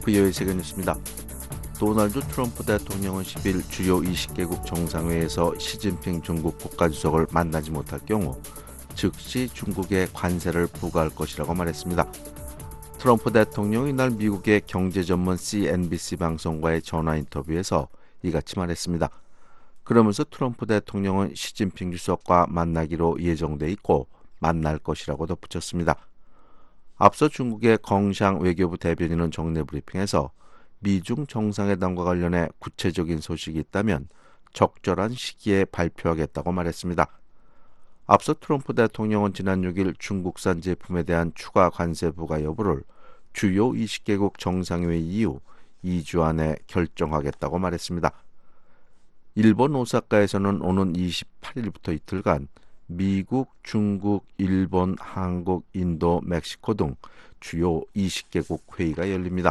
부여의 세계뉴스입니다. 도널드 트럼프 대통령은 10일 주요 20개국 정상회의에서 시진핑 중국 국가주석을 만나지 못할 경우 즉시 중국에 관세를 부과할 것이라고 말했습니다. 트럼프 대통령이 이날 미국의 경제 전문 CNBC 방송과의 전화 인터뷰에서 이같이 말했습니다. 그러면서 트럼프 대통령은 시진핑 주석과 만나기로 예정돼 있고 만날 것이라고 덧붙였습니다. 앞서 중국의 껑샹 외교부 대변인은 정례 브리핑에서 미중 정상회담과 관련해 구체적인 소식이 있다면 적절한 시기에 발표하겠다고 말했습니다. 앞서 트럼프 대통령은 지난 6일 중국산 제품에 대한 추가 관세 부과 여부를 주요 20개국 정상회의 이후 2주 안에 결정하겠다고 말했습니다. 일본 오사카에서는 오는 28일부터 이틀간 미국, 중국, 일본, 한국, 인도, 멕시코 등 주요 20개국 회의가 열립니다.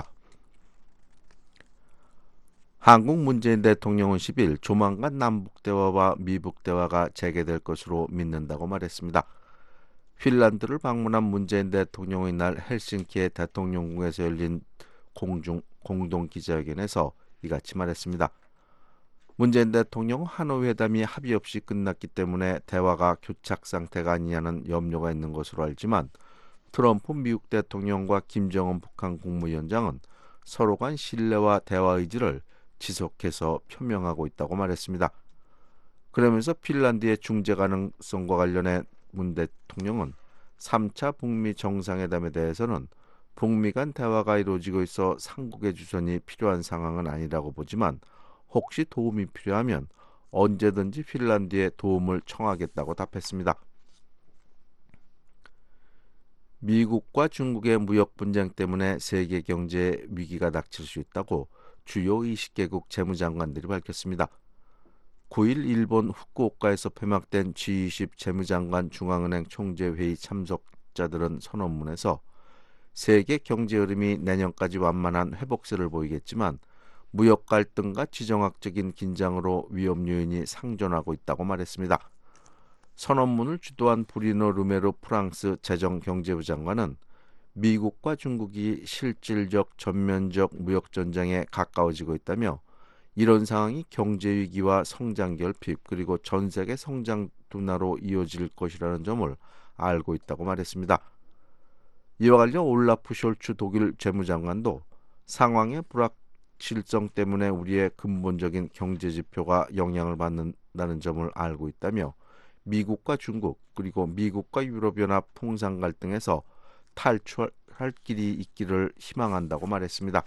한국 문재인 대통령은 10일 조만간 남북대화와 미북대화가 재개될 것으로 믿는다고 말했습니다. 핀란드를 방문한 문재인 대통령은 이날 헬싱키의 대통령궁에서 열린 공동 기자회견에서 이같이 말했습니다. 문재인 대통령은 하노이 회담이 합의 없이 끝났기 때문에 대화가 교착 상태가 아니냐는 염려가 있는 것으로 알지만 트럼프 미국 대통령과 김정은 북한 국무위원장은 서로 간 신뢰와 대화 의지를 지속해서 표명하고 있다고 말했습니다. 그러면서 핀란드의 중재 가능성과 관련해 문 대통령은 3차 북미 정상회담에 대해서는 북미 간 대화가 이루어지고 있어 삼국의 주선이 필요한 상황은 아니라고 보지만 혹시 도움이 필요하면 언제든지 핀란드에 도움을 청하겠다고 답했습니다. 미국과 중국의 무역 분쟁 때문에 세계 경제에 위기가 닥칠 수 있다고 주요 20개국 재무장관들이 밝혔습니다. 9일 일본 후쿠오카에서 폐막된 G20 재무장관 중앙은행 총재회의 참석자들은 선언문에서 세계 경제 흐름이 내년까지 완만한 회복세를 보이겠지만 무역 갈등과 지정학적인 긴장으로 위험 요인이 상존하고 있다고 말했습니다. 선언문을 주도한 브리노 르메로 프랑스 재정경제부 장관은 미국과 중국이 실질적 전면적 무역 전쟁에 가까워지고 있다며 이런 상황이 경제 위기와 성장 결핍 그리고 전 세계 성장 둔화로 이어질 것이라는 점을 알고 있다고 말했습니다. 이와 관련 올라프 숄츠 독일 재무장관도 상황의 불확실성 때문에 우리의 근본적인 경제 지표가 영향을 받는다는 점을 알고 있다며 미국과 중국 그리고 미국과 유럽연합 통상 갈등에서 탈출할 길이 있기를 희망한다고 말했습니다.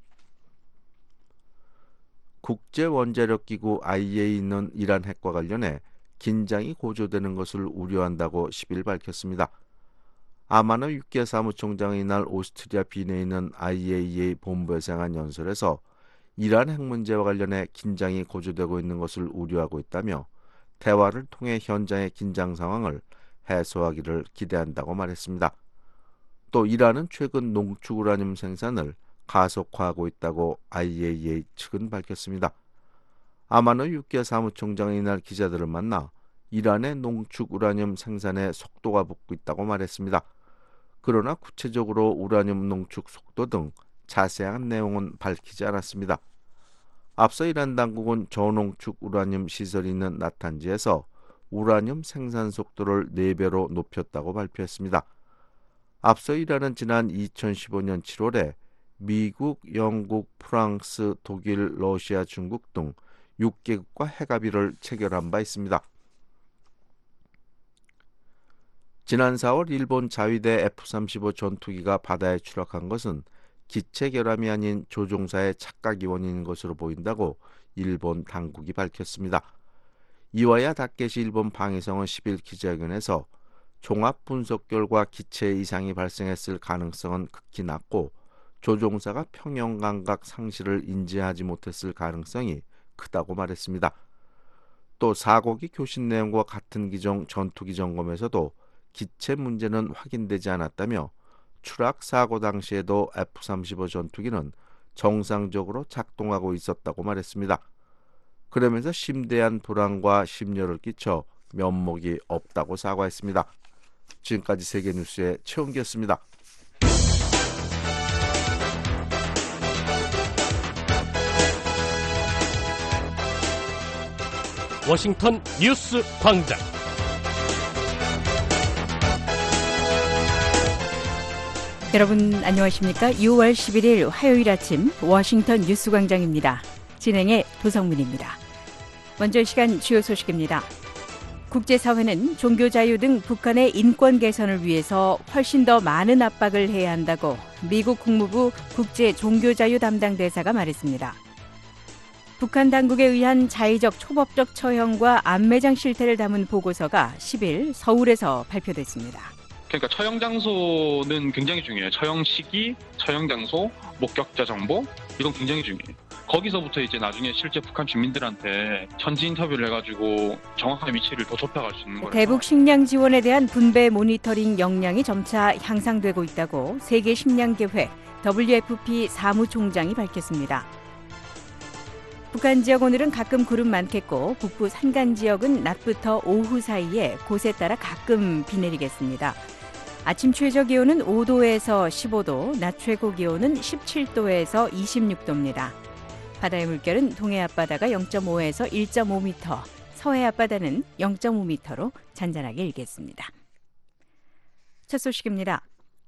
국제원자력기구 IEA는 이란 핵과 관련해 긴장이 고조되는 것을 우려한다고 10일 밝혔습니다. 아마노 유키아 사무총장이 이날 오스트리아 빈에 있는 IAEA 본부에서 행한 연설에서 이란 핵 문제와 관련해 긴장이 고조되고 있는 것을 우려하고 있다며 대화를 통해 현장의 긴장 상황을 해소하기를 기대한다고 말했습니다. 또 이란은 최근 농축 우라늄 생산을 가속화하고 있다고 IAEA 측은 밝혔습니다. 아마노 유키아 사무총장은 이날 기자들을 만나 이란의 농축 우라늄 생산에 속도가 붙고 있다고 말했습니다. 그러나 구체적으로 우라늄 농축 속도 등 자세한 내용은 밝히지 않았습니다. 앞서 이란 당국은 저농축 우라늄 시설이 있는 나탄지에서 우라늄 생산 속도를 4배로 높였다고 발표했습니다. 앞서 이란은 지난 2015년 7월에 미국, 영국, 프랑스, 독일, 러시아, 중국 등 6개국과 핵합의를 체결한 바 있습니다. 지난 4월 일본 자위대 F-35 전투기가 바다에 추락한 것은 기체 결함이 아닌 조종사의 착각이 원인인 것으로 보인다고 일본 당국이 밝혔습니다. 이와야 다케시 일본 방위성은 10일 기자회견에서 종합 분석 결과 기체에 이상이 발생했을 가능성은 극히 낮고 조종사가 평형 감각 상실을 인지하지 못했을 가능성이 크다고 말했습니다. 또 사고기 교신 내용과 같은 기종 전투기 점검에서도 기체 문제는 확인되지 않았다며 추락 사고 당시에도 F-35 전투기는 정상적으로 작동하고 있었다고 말했습니다. 그러면서 심대한 불안과 심려를 끼쳐 면목이 없다고 사과했습니다. 지금까지 세계뉴스의 최은기였습니다. 워싱턴 뉴스 광장. 여러분 안녕하십니까? 6월 11일 화요일 아침 워싱턴 뉴스 광장입니다. 진행의 도성문입니다. 먼저 이 시간 주요 소식입니다. 국제사회는 종교자유 등 북한의 인권 개선을 위해서 훨씬 더 많은 압박을 해야 한다고 미국 국무부 국제종교자유 담당 대사가 말했습니다. 북한 당국에 의한 자의적 초법적 처형과 암매장 실태를 담은 보고서가 10일 서울에서 발표됐습니다. 그러니까 처형 장소는 굉장히 중요해요. 처형 시기, 처형 장소, 목격자 정보 이건 굉장히 중요해요. 거기서부터 이제 나중에 실제 북한 주민들한테 현지 인터뷰를 해가지고 정확한 위치를 더 좁혀갈 수 있는 거예요. 대북 식량 지원에 대한 분배 모니터링 역량이 점차 향상되고 있다고 세계 식량계획 WFP 사무총장이 밝혔습니다. 북한 지역 오늘은 가끔 구름 많겠고 북부 산간 지역은 낮부터 오후 사이에 곳에 따라 가끔 비 내리겠습니다. 아침 최저 기온은 5도에서 15도, 낮 최고 기온은 17도에서 26도입니다. 바다의 물결은 동해 앞바다가 0.5에서 1.5m, 서해 앞바다는 0.5m로 잔잔하게 일겠습니다. 첫 소식입니다.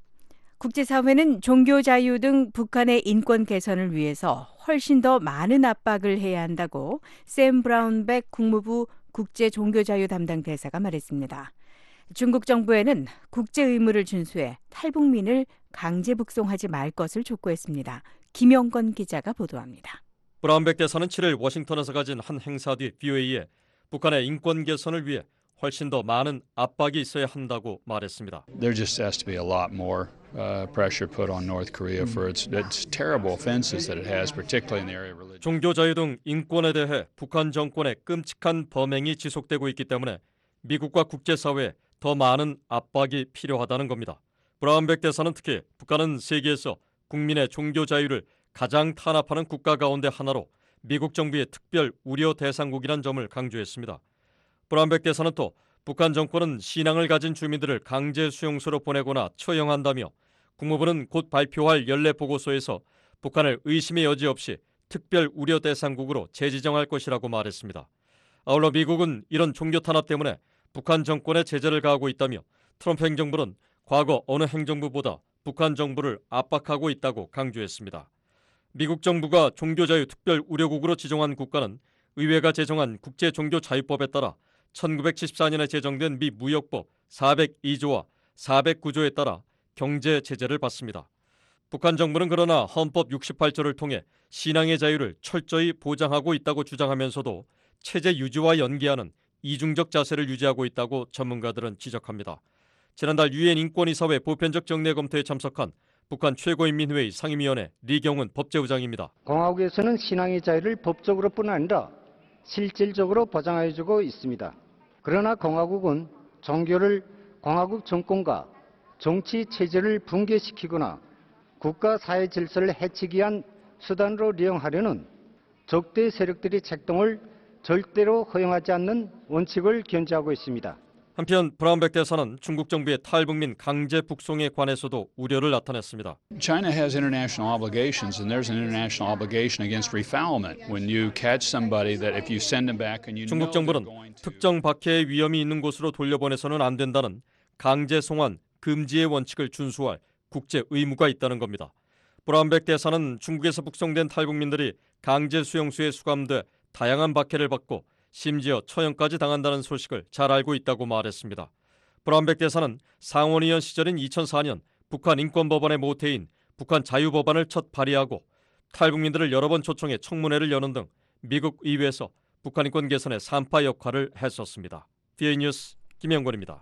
국제사회는 종교 자유 등 북한의 인권 개선을 위해서 훨씬 더 많은 압박을 해야 한다고 샘 브라운백 국무부 국제종교자유 담당 대사가 말했습니다. 중국 정부에는 국제 의무를 준수해 탈북민을 강제 북송하지 말 것을 촉구했습니다. 김영건 기자가 보도합니다. 브라운백 대사는 7일 워싱턴에서 가진 한 행사 뒤 VOA에 북한의 인권 개선을 위해 훨씬 더 많은 압박이 있어야 한다고 말했습니다. There just has to be a lot more pressure put on North Korea for its terrible offenses that it has, particularly in the area of religion. 종교 자유 등 인권에 대해 북한 정권의 끔찍한 범행이 지속되고 있기 때문에 미국과 국제사회에 더 많은 압박이 필요하다는 겁니다. 브라운백 대사는 특히 북한은 세계에서 국민의 종교 자유를 가장 탄압하는 국가 가운데 하나로 미국 정부의 특별 우려 대상국이라는 점을 강조했습니다. 브라운백 대사는 또 북한 정권은 신앙을 가진 주민들을 강제 수용소로 보내거나 처형한다며 국무부는 곧 발표할 연례 보고서에서 북한을 의심의 여지 없이 특별 우려 대상국으로 재지정할 것이라고 말했습니다. 아울러 미국은 이런 종교 탄압 때문에 북한 정권에 제재를 가하고 있다며 트럼프 행정부는 과거 어느 행정부보다 북한 정부를 압박하고 있다고 강조했습니다. 미국 정부가 종교자유 특별 우려국으로 지정한 국가는 의회가 제정한 국제종교자유법에 따라 1974년에 제정된 미 무역법 402조와 409조에 따라 경제 제재를 받습니다. 북한 정부는 그러나 헌법 68조를 통해 신앙의 자유를 철저히 보장하고 있다고 주장하면서도 체제 유지와 연계하는 이중적 자세를 유지하고 있다고 전문가들은 지적합니다. 지난달 유엔 인권이사회 보편적 정례 검토에 참석한 북한 최고인민회의 상임위원회 리경훈 법제부장입니다. 공화국에서는 신앙의 자유를 법적으로뿐 아니라 실질적으로 보장해주고 있습니다. 그러나 공화국은 종교를 공화국 정권과 정치 체제를 붕괴시키거나 국가 사회 질서를 해치기 위한 수단으로利用하려는 적대 세력들의 책동을 절대로 허용하지 않는 원칙을 견지하고 있습니다. 한편 브라운백 대사는 중국 정부의 탈북민 강제 북송에 관해서도 우려를 나타냈습니다. China has international obligations, and there's an international obligation against refoulement. When you catch somebody that if you send them back and you know 중국 they're 정부는 going to 특정 박해의 위험이 있는 곳으로 돌려보내서는 안 된다는 강제 송환 금지의 원칙을 준수할 국제 의무가 있다는 겁니다. 브라운백 대사는 중국에서 북송된 탈북민들이 강제 수용소에 수감돼 다양한 박해를 받고 심지어 처형까지 당한다는 소식을 잘 알고 있다고 말했습니다. 브라운백 대사는 상원의원 시절인 2004년 북한 인권법원의 모태인 북한 자유법안을 첫 발의하고 탈북민들을 여러 번 초청해 청문회를 여는 등 미국 의회에서 북한 인권 개선의 산파 역할을 했었습니다. VOA 뉴스 김영권입니다.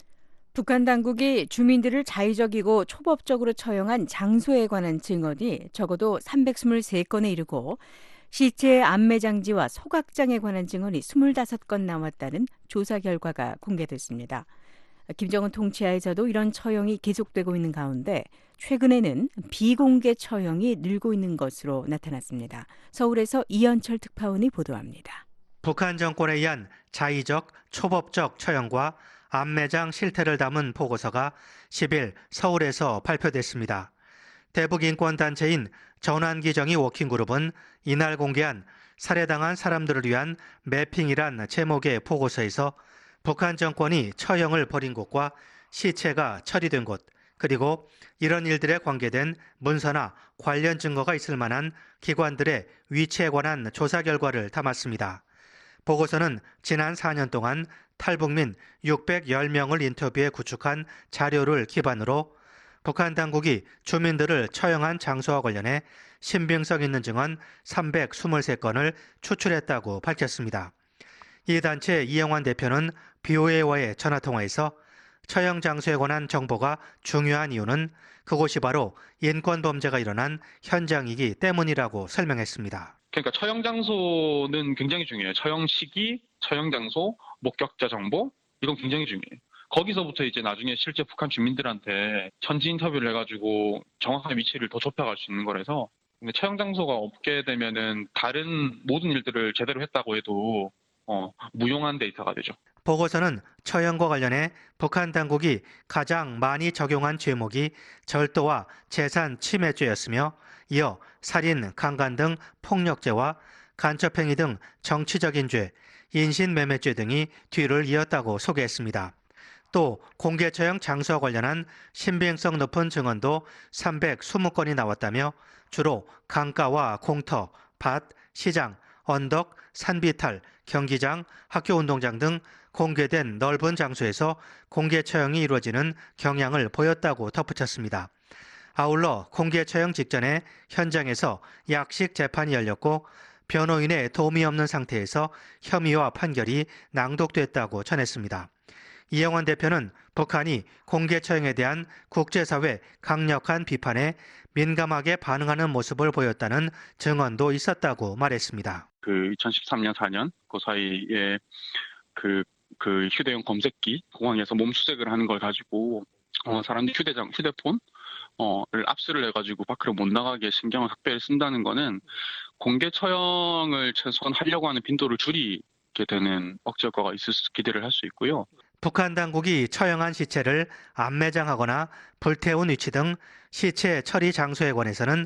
북한 당국이 주민들을 자의적이고 초법적으로 처형한 장소에 관한 증언이 적어도 323건에 이르고 시체의 암매장지와 소각장에 관한 증언이 25건 나왔다는 조사 결과가 공개됐습니다. 김정은 통치하에서도 이런 처형이 계속되고 있는 가운데 최근에는 비공개 처형이 늘고 있는 것으로 나타났습니다. 서울에서 이현철 특파원이 보도합니다. 북한 정권에 의한 자의적, 초법적 처형과 암매장 실태를 담은 보고서가 10일 서울에서 발표됐습니다. 대북인권단체인 전환기정의 워킹그룹은 이날 공개한 살해당한 사람들을 위한 매핑이란 제목의 보고서에서 북한 정권이 처형을 벌인 곳과 시체가 처리된 곳, 그리고 이런 일들에 관계된 문서나 관련 증거가 있을 만한 기관들의 위치에 관한 조사 결과를 담았습니다. 보고서는 지난 4년 동안 탈북민 610명을 인터뷰해 구축한 자료를 기반으로 북한 당국이 주민들을 처형한 장소와 관련해 신빙성 있는 증언 323건을 추출했다고 밝혔습니다. 이 단체 이영환 대표는 BOA와의 전화통화에서 처형 장소에 관한 정보가 중요한 이유는 그곳이 바로 인권 범죄가 일어난 현장이기 때문이라고 설명했습니다. 그러니까 처형 장소는 굉장히 중요해요. 처형 시기, 처형 장소, 목격자 정보 이건 굉장히 중요해요. 거기서부터 이제 나중에 실제 북한 주민들한테 현지 인터뷰를 해가지고 정확한 위치를 더 좁혀갈 수 있는 거라서 근데 처형 장소가 없게 되면은 다른 모든 일들을 제대로 했다고 해도 무용한 데이터가 되죠. 보고서는 처형과 관련해 북한 당국이 가장 많이 적용한 죄목이 절도와 재산 침해죄였으며 이어 살인, 강간 등 폭력죄와 간첩행위 등 정치적인 죄, 인신매매죄 등이 뒤를 이었다고 소개했습니다. 또 공개 처형 장소와 관련한 신빙성 높은 증언도 320건이 나왔다며 주로 강가와 공터, 밭, 시장, 언덕, 산비탈, 경기장, 학교운동장 등 공개된 넓은 장소에서 공개 처형이 이루어지는 경향을 보였다고 덧붙였습니다. 아울러 공개 처형 직전에 현장에서 약식 재판이 열렸고 변호인의 도움이 없는 상태에서 혐의와 판결이 낭독됐다고 전했습니다. 이영환 대표는 북한이 공개 처형에 대한 국제사회 강력한 비판에 민감하게 반응하는 모습을 보였다는 증언도 있었다고 말했습니다. 2013년, 4년 그 사이에 그 휴대용 검색기 공항에서 몸수색을 하는 걸 가지고 사람들 휴대폰을 압수를 해가지고 밖으로 못 나가게 신경을 각별히 쓴다는 거는 공개 처형을 최소한 하려고 하는 빈도를 줄이게 되는 억제 효과가 기대를 할 수 있고요. 북한 당국이 처형한 시체를 안매장하거나 불태운 위치 등 시체 처리 장소에 관해서는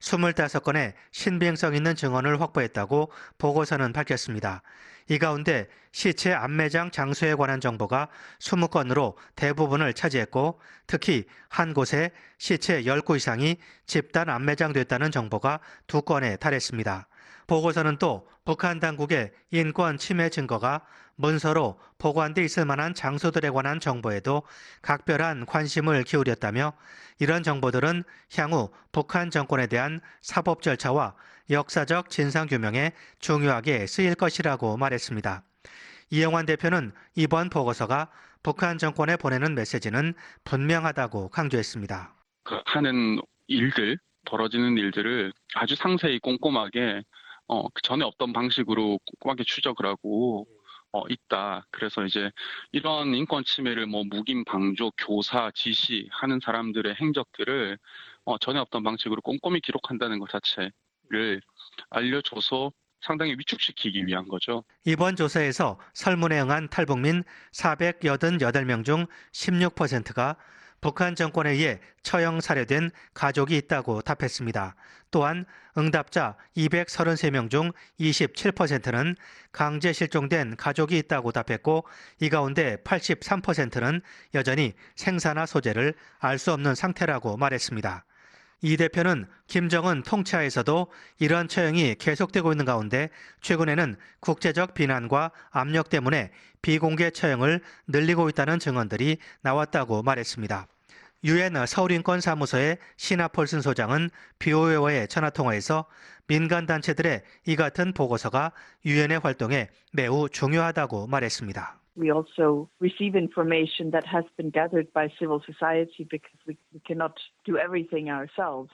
25건의 신빙성 있는 증언을 확보했다고 보고서는 밝혔습니다. 이 가운데 시체 안매장 장소에 관한 정보가 20건으로 대부분을 차지했고 특히 한 곳에 시체 10구 이상이 집단 안매장됐다는 정보가 2건에 달했습니다. 보고서는 또 북한 당국의 인권 침해 증거가 문서로 보관돼 있을 만한 장소들에 관한 정보에도 각별한 관심을 기울였다며 이런 정보들은 향후 북한 정권에 대한 사법 절차와 역사적 진상규명에 중요하게 쓰일 것이라고 말했습니다. 이영환 대표는 이번 보고서가 북한 정권에 보내는 메시지는 분명하다고 강조했습니다. 하는 일들, 벌어지는 일들을 아주 상세히 꼼꼼하게 그 전에 없던 방식으로 꼼꼼하게 추적을 하고 있다. 그래서 이제 이런 인권 침해를 묵인, 방조, 교사, 지시하는 사람들의 행적들을 전에 없던 방식으로 꼼꼼히 기록한다는 것 자체를 알려줘서 상당히 위축시키기 위한 거죠. 이번 조사에서 설문에 응한 탈북민 488명 중 16%가 북한 정권에 의해 처형 살해된 가족이 있다고 답했습니다. 또한 응답자 233명 중 27%는 강제 실종된 가족이 있다고 답했고 이 가운데 83%는 여전히 생사나 소재를 알 수 없는 상태라고 말했습니다. 이 대표는 김정은 통치하에서도 이런 처형이 계속되고 있는 가운데 최근에는 국제적 비난과 압력 때문에 비공개 처형을 늘리고 있다는 증언들이 나왔다고 말했습니다. 유엔 서울인권사무소의 시나 폴슨 소장은 BOA와의 전화통화에서 민간단체들의 이 같은 보고서가 유엔의 활동에 매우 중요하다고 말했습니다. We also receive information that has been gathered by civil society because we cannot do everything ourselves.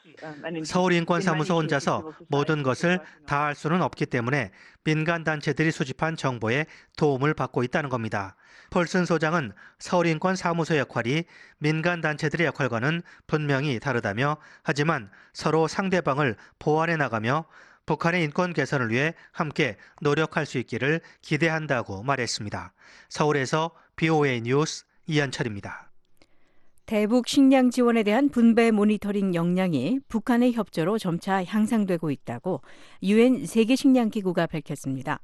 서울인권사무소 혼자서 모든 것을 다 할 수는 없기 때문에 민간단체들이 수집한 정보에 도움을 받고 있다는 겁니다. 폴슨 소장은 서울인권사무소 역할이 민간단체들의 역할과는 분명히 다르다며 하지만 서로 상대방을 보완해 나가며 북한의 인권 개선을 위해 함께 노력할 수 있기를 기대한다고 말했습니다. 서울에서 BOA 뉴스 이현철입니다. 대북 식량 지원에 대한 분배 모니터링 역량이 북한의 협조로 점차 향상되고 있다고 유엔 세계식량기구가 밝혔습니다.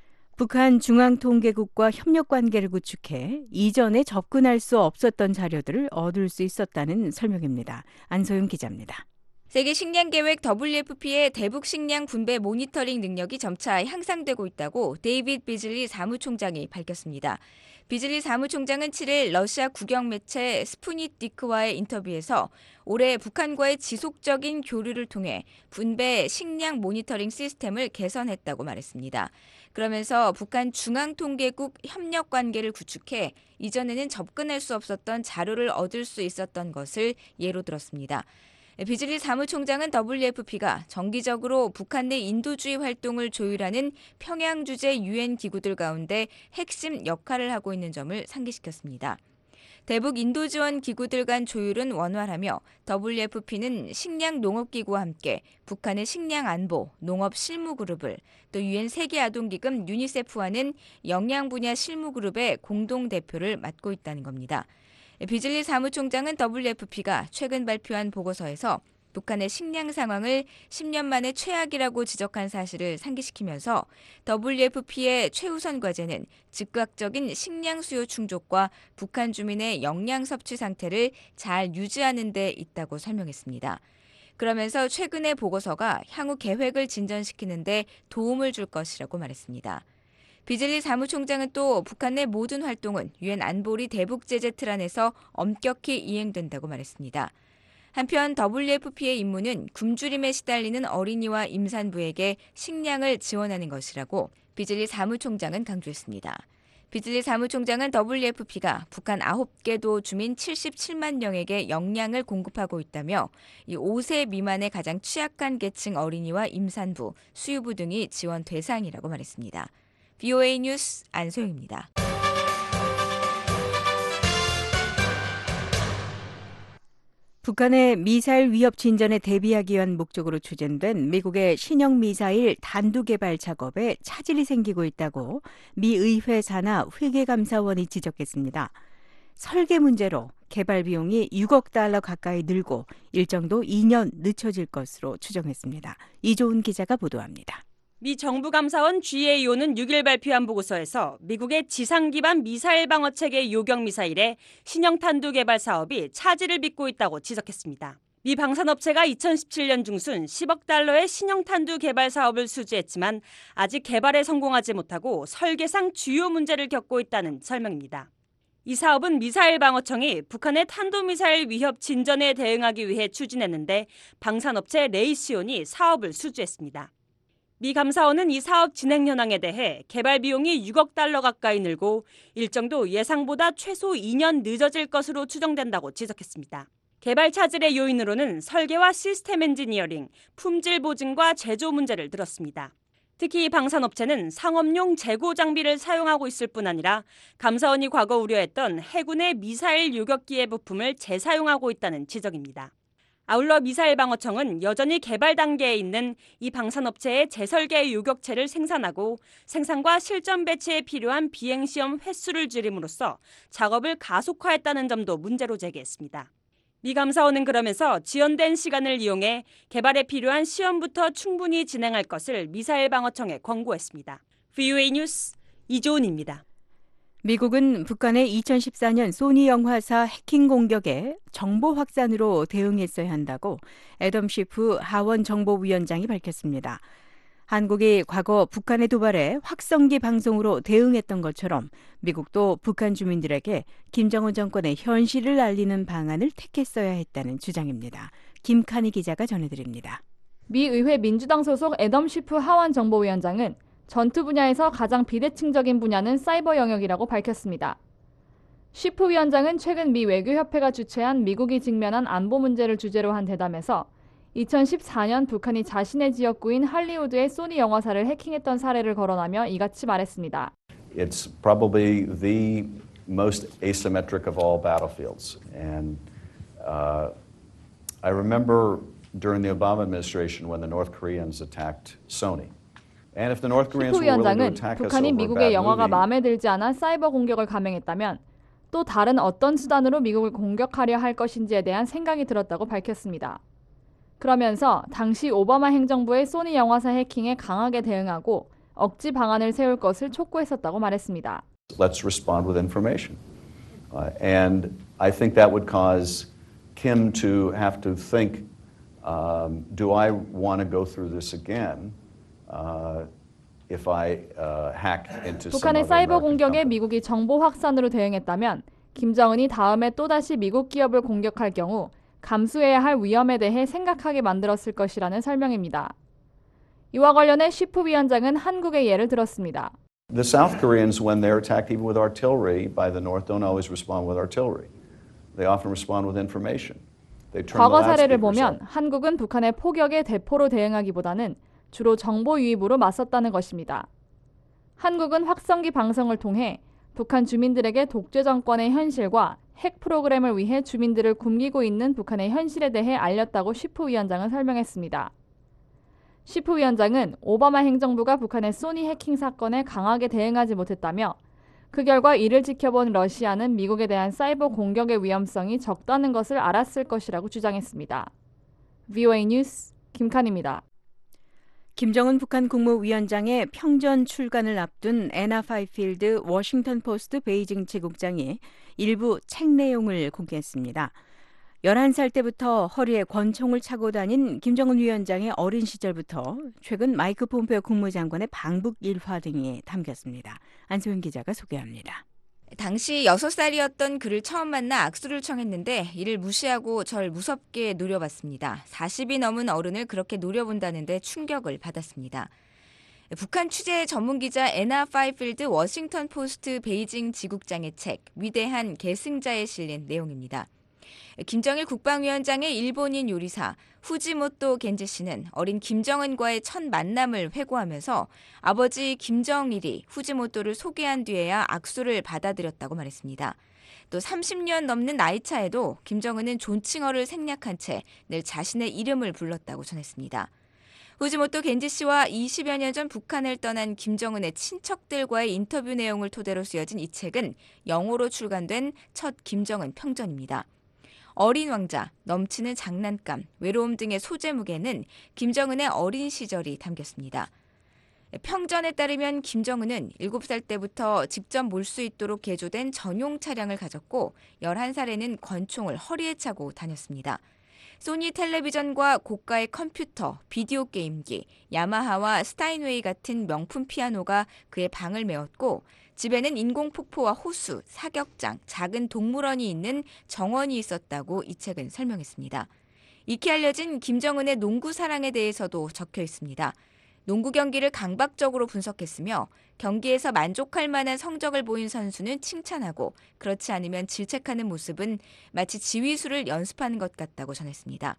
북한 중앙통계국과 협력 관계를 구축해 이전에 접근할 수 없었던 자료들을 얻을 수 있었다는 설명입니다. 안소영 기자입니다. 세계식량계획 WFP의 대북 식량 분배 모니터링 능력이 점차 향상되고 있다고 데이빗 비즐리 사무총장이 밝혔습니다. 비즐리 사무총장은 7일 러시아 국영 매체 스푸니티크와의 인터뷰에서 올해 북한과의 지속적인 교류를 통해 분배 식량 모니터링 시스템을 개선했다고 말했습니다. 그러면서 북한 중앙통계국 협력 관계를 구축해 이전에는 접근할 수 없었던 자료를 얻을 수 있었던 것을 예로 들었습니다. 비즐리 사무총장은 WFP가 정기적으로 북한 내 인도주의 활동을 조율하는 평양 주재 유엔 기구들 가운데 핵심 역할을 하고 있는 점을 상기시켰습니다. 대북 인도 지원 기구들 간 조율은 원활하며 WFP는 식량 농업기구와 함께 북한의 식량 안보, 농업 실무 그룹을 또 유엔 세계아동기금 유니세프와는 영양 분야 실무 그룹의 공동 대표를 맡고 있다는 겁니다. 비즐리 사무총장은 WFP가 최근 발표한 보고서에서 북한의 식량 상황을 10년 만에 최악이라고 지적한 사실을 상기시키면서 WFP의 최우선 과제는 즉각적인 식량 수요 충족과 북한 주민의 영양 섭취 상태를 잘 유지하는 데 있다고 설명했습니다. 그러면서 최근의 보고서가 향후 계획을 진전시키는 데 도움을 줄 것이라고 말했습니다. 비즐리 사무총장은 또 북한 내 모든 활동은 유엔 안보리 대북 제재 틀 안에서 엄격히 이행된다고 말했습니다. 한편 WFP의 임무는 굶주림에 시달리는 어린이와 임산부에게 식량을 지원하는 것이라고 비즐리 사무총장은 강조했습니다. 비즐리 사무총장은 WFP가 북한 9개도 주민 77만 명에게 영양을 공급하고 있다며 이 5세 미만의 가장 취약한 계층 어린이와 임산부, 수유부 등이 지원 대상이라고 말했습니다. VOA 뉴스 안소영입니다. 북한의 미사일 위협 진전에 대비하기 위한 목적으로 추진된 미국의 신형 미사일 단두 개발 작업에 차질이 생기고 있다고 미 의회 산하 회계감사원이 지적했습니다. 설계 문제로 개발 비용이 6억 달러 가까이 늘고 일정도 2년 늦춰질 것으로 추정했습니다. 이조은 기자가 보도합니다. 미 정부감사원 GAO는 6일 발표한 보고서에서 미국의 지상 기반 미사일 방어 체계 요격 미사일의 신형 탄두 개발 사업이 차질을 빚고 있다고 지적했습니다. 미 방산업체가 2017년 중순 10억 달러의 신형 탄두 개발 사업을 수주했지만 아직 개발에 성공하지 못하고 설계상 주요 문제를 겪고 있다는 설명입니다. 이 사업은 미사일 방어청이 북한의 탄도미사일 위협 진전에 대응하기 위해 추진했는데 방산업체 레이시온이 사업을 수주했습니다. 미 감사원은 이 사업 진행 현황에 대해 개발 비용이 6억 달러 가까이 늘고 일정도 예상보다 최소 2년 늦어질 것으로 추정된다고 지적했습니다. 개발 차질의 요인으로는 설계와 시스템 엔지니어링, 품질 보증과 제조 문제를 들었습니다. 특히 방산업체는 상업용 재고 장비를 사용하고 있을 뿐 아니라 감사원이 과거 우려했던 해군의 미사일 요격기의 부품을 재사용하고 있다는 지적입니다. 아울러 미사일 방어청은 여전히 개발 단계에 있는 이 방산업체의 재설계 요격체를 생산하고 생산과 실전 배치에 필요한 비행시험 횟수를 줄임으로써 작업을 가속화했다는 점도 문제로 제기했습니다. 미 감사원은 그러면서 지연된 시간을 이용해 개발에 필요한 시험부터 충분히 진행할 것을 미사일 방어청에 권고했습니다. VOA 뉴스 이조은입니다. 미국은 북한의 2014년 소니 영화사 해킹 공격에 정보 확산으로 대응했어야 한다고 애덤 시프 하원 정보위원장이 밝혔습니다. 한국이 과거 북한의 도발에 확성기 방송으로 대응했던 것처럼 미국도 북한 주민들에게 김정은 정권의 현실을 알리는 방안을 택했어야 했다는 주장입니다. 김칸희 기자가 전해드립니다. 미 의회 민주당 소속 애덤 시프 하원 정보위원장은 전투 분야에서 가장 비대칭적인 분야는 사이버 영역이라고 밝혔습니다. 시프 위원장은 최근 미 외교협회가 주최한 미국이 직면한 안보 문제를 주제로 한 대담에서 2014년 북한이 자신의 지역구인 할리우드의 소니 영화사를 해킹했던 사례를 거론하며 이같이 말했습니다. It's probably the most asymmetric of all battlefields. And I remember during the Obama administration when the North Koreans attacked Sony. 시프 위원장은 북한이 미국의 영화가 마음에 들지 않아 사이버 공격을 감행했다면 또 다른 어떤 수단으로 미국을 공격하려 할 것인지에 대한 생각이 들었다고 밝혔습니다. 그러면서 당시 오바마 행정부의 소니 영화사 해킹에 강하게 대응하고 억지 방안을 세울 것을 촉구했었다고 말했습니다. Let's respond with information. And I think that would cause Kim to have to think, do I want to go through this again if I hack into some 북한의 other 사이버 American 공격에 company? 미국이 정보 확산으로 대응했다면 김정은이 다음에 또다시 미국 기업을 공격할 경우 감수해야 할 위험에 대해 생각하게 만들었을 것이라는 설명입니다. 이와 관련해 쉬프 위원장은 한국의 예를 들었습니다. The South Koreans, when they're attacked even with artillery by the North, don't always respond with artillery. They often respond with information. They turn the 과거 사례를 loudspeakers 보면 up. 한국은 북한의 포격에 대포로 대응하기보다는 주로 정보 유입으로 맞섰다는 것입니다. 한국은 확성기 방송을 통해 북한 주민들에게 독재 정권의 현실과 핵 프로그램을 위해 주민들을 굶기고 있는 북한의 현실에 대해 알렸다고 쉬프 위원장은 설명했습니다. 쉬프 위원장은 오바마 행정부가 북한의 소니 해킹 사건에 강하게 대응하지 못했다며 그 결과 이를 지켜본 러시아는 미국에 대한 사이버 공격의 위험성이 적다는 것을 알았을 것이라고 주장했습니다. VOA 뉴스 김칸입니다. 김정은 북한 국무위원장의 평전 출간을 앞둔 애나 파이필드 워싱턴 포스트 베이징 지국장이 일부 책 내용을 공개했습니다. 11살 때부터 허리에 권총을 차고 다닌 김정은 위원장의 어린 시절부터 최근 마이크 폼페오 국무장관의 방북 일화 등이 담겼습니다. 안소영 기자가 소개합니다. 당시 6살이었던 그를 처음 만나 악수를 청했는데 이를 무시하고 절 무섭게 노려봤습니다. 40이 넘은 어른을 그렇게 노려본다는데 충격을 받았습니다. 북한 취재 전문기자 애나 파이필드 워싱턴 포스트 베이징 지국장의 책 위대한 계승자에 실린 내용입니다. 김정일 국방위원장의 일본인 요리사 후지모토 겐지 씨는 어린 김정은과의 첫 만남을 회고하면서 아버지 김정일이 후지모토를 소개한 뒤에야 악수를 받아들였다고 말했습니다. 또 30년 넘는 나이 차에도 김정은은 존칭어를 생략한 채 늘 자신의 이름을 불렀다고 전했습니다. 후지모토 겐지 씨와 20여 년 전 북한을 떠난 김정은의 친척들과의 인터뷰 내용을 토대로 쓰여진 이 책은 영어로 출간된 첫 김정은 평전입니다. 어린 왕자, 넘치는 장난감, 외로움 등의 소제목에는 김정은의 어린 시절이 담겼습니다. 평전에 따르면 김정은은 7살 때부터 직접 몰 수 있도록 개조된 전용 차량을 가졌고 11살에는 권총을 허리에 차고 다녔습니다. 소니 텔레비전과 고가의 컴퓨터, 비디오 게임기, 야마하와 스타인웨이 같은 명품 피아노가 그의 방을 메웠고 집에는 인공폭포와 호수, 사격장, 작은 동물원이 있는 정원이 있었다고 이 책은 설명했습니다. 익히 알려진 김정은의 농구 사랑에 대해서도 적혀 있습니다. 농구 경기를 강박적으로 분석했으며 경기에서 만족할 만한 성적을 보인 선수는 칭찬하고 그렇지 않으면 질책하는 모습은 마치 지휘수를 연습하는 것 같다고 전했습니다.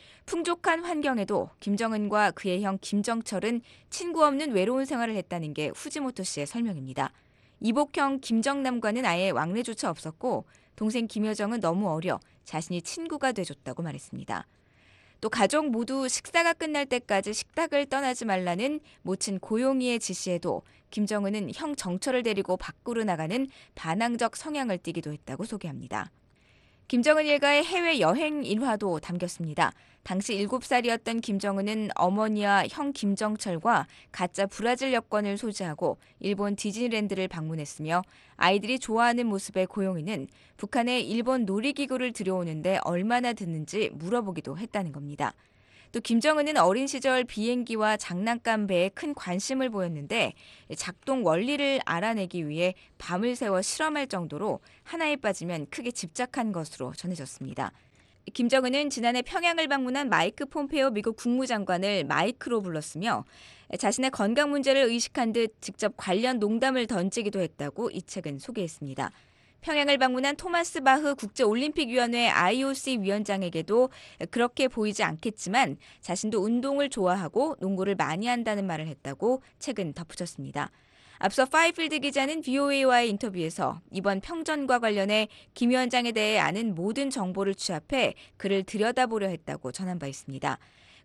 풍족한 환경에도 김정은과 그의 형 김정철은 친구 없는 외로운 생활을 했다는 게 후지모토 씨의 설명입니다. 이복형 김정남과는 아예 왕래조차 없었고 동생 김여정은 너무 어려 자신이 친구가 돼줬다고 말했습니다. 또 가족 모두 식사가 끝날 때까지 식탁을 떠나지 말라는 모친 고용희의 지시에도 김정은은 형 정철을 데리고 밖으로 나가는 반항적 성향을 띠기도 했다고 소개합니다. 김정은 일가의 해외여행 일화도 담겼습니다. 당시 7살이었던 김정은은 어머니와 형 김정철과 가짜 브라질 여권을 소지하고 일본 디즈니랜드를 방문했으며 아이들이 좋아하는 모습의 고용희는 북한에 일본 놀이기구를 들여오는데 얼마나 드는지 물어보기도 했다는 겁니다. 또 김정은은 어린 시절 비행기와 장난감 배에 큰 관심을 보였는데 작동 원리를 알아내기 위해 밤을 새워 실험할 정도로 하나에 빠지면 크게 집착한 것으로 전해졌습니다. 김정은은 지난해 평양을 방문한 마이크 폼페오 미국 국무장관을 마이크로 불렀으며 자신의 건강 문제를 의식한 듯 직접 관련 농담을 던지기도 했다고 이 책은 소개했습니다. 평양을 방문한 토마스 바흐 국제올림픽위원회 IOC 위원장에게도 그렇게 보이지 않겠지만 자신도 운동을 좋아하고 농구를 많이 한다는 말을 했다고 책은 덧붙였습니다. 앞서 파이필드 기자는 VOA와의 인터뷰에서 이번 평전과 관련해 김 위원장에 대해 아는 모든 정보를 취합해 그를 들여다보려 했다고 전한 바 있습니다.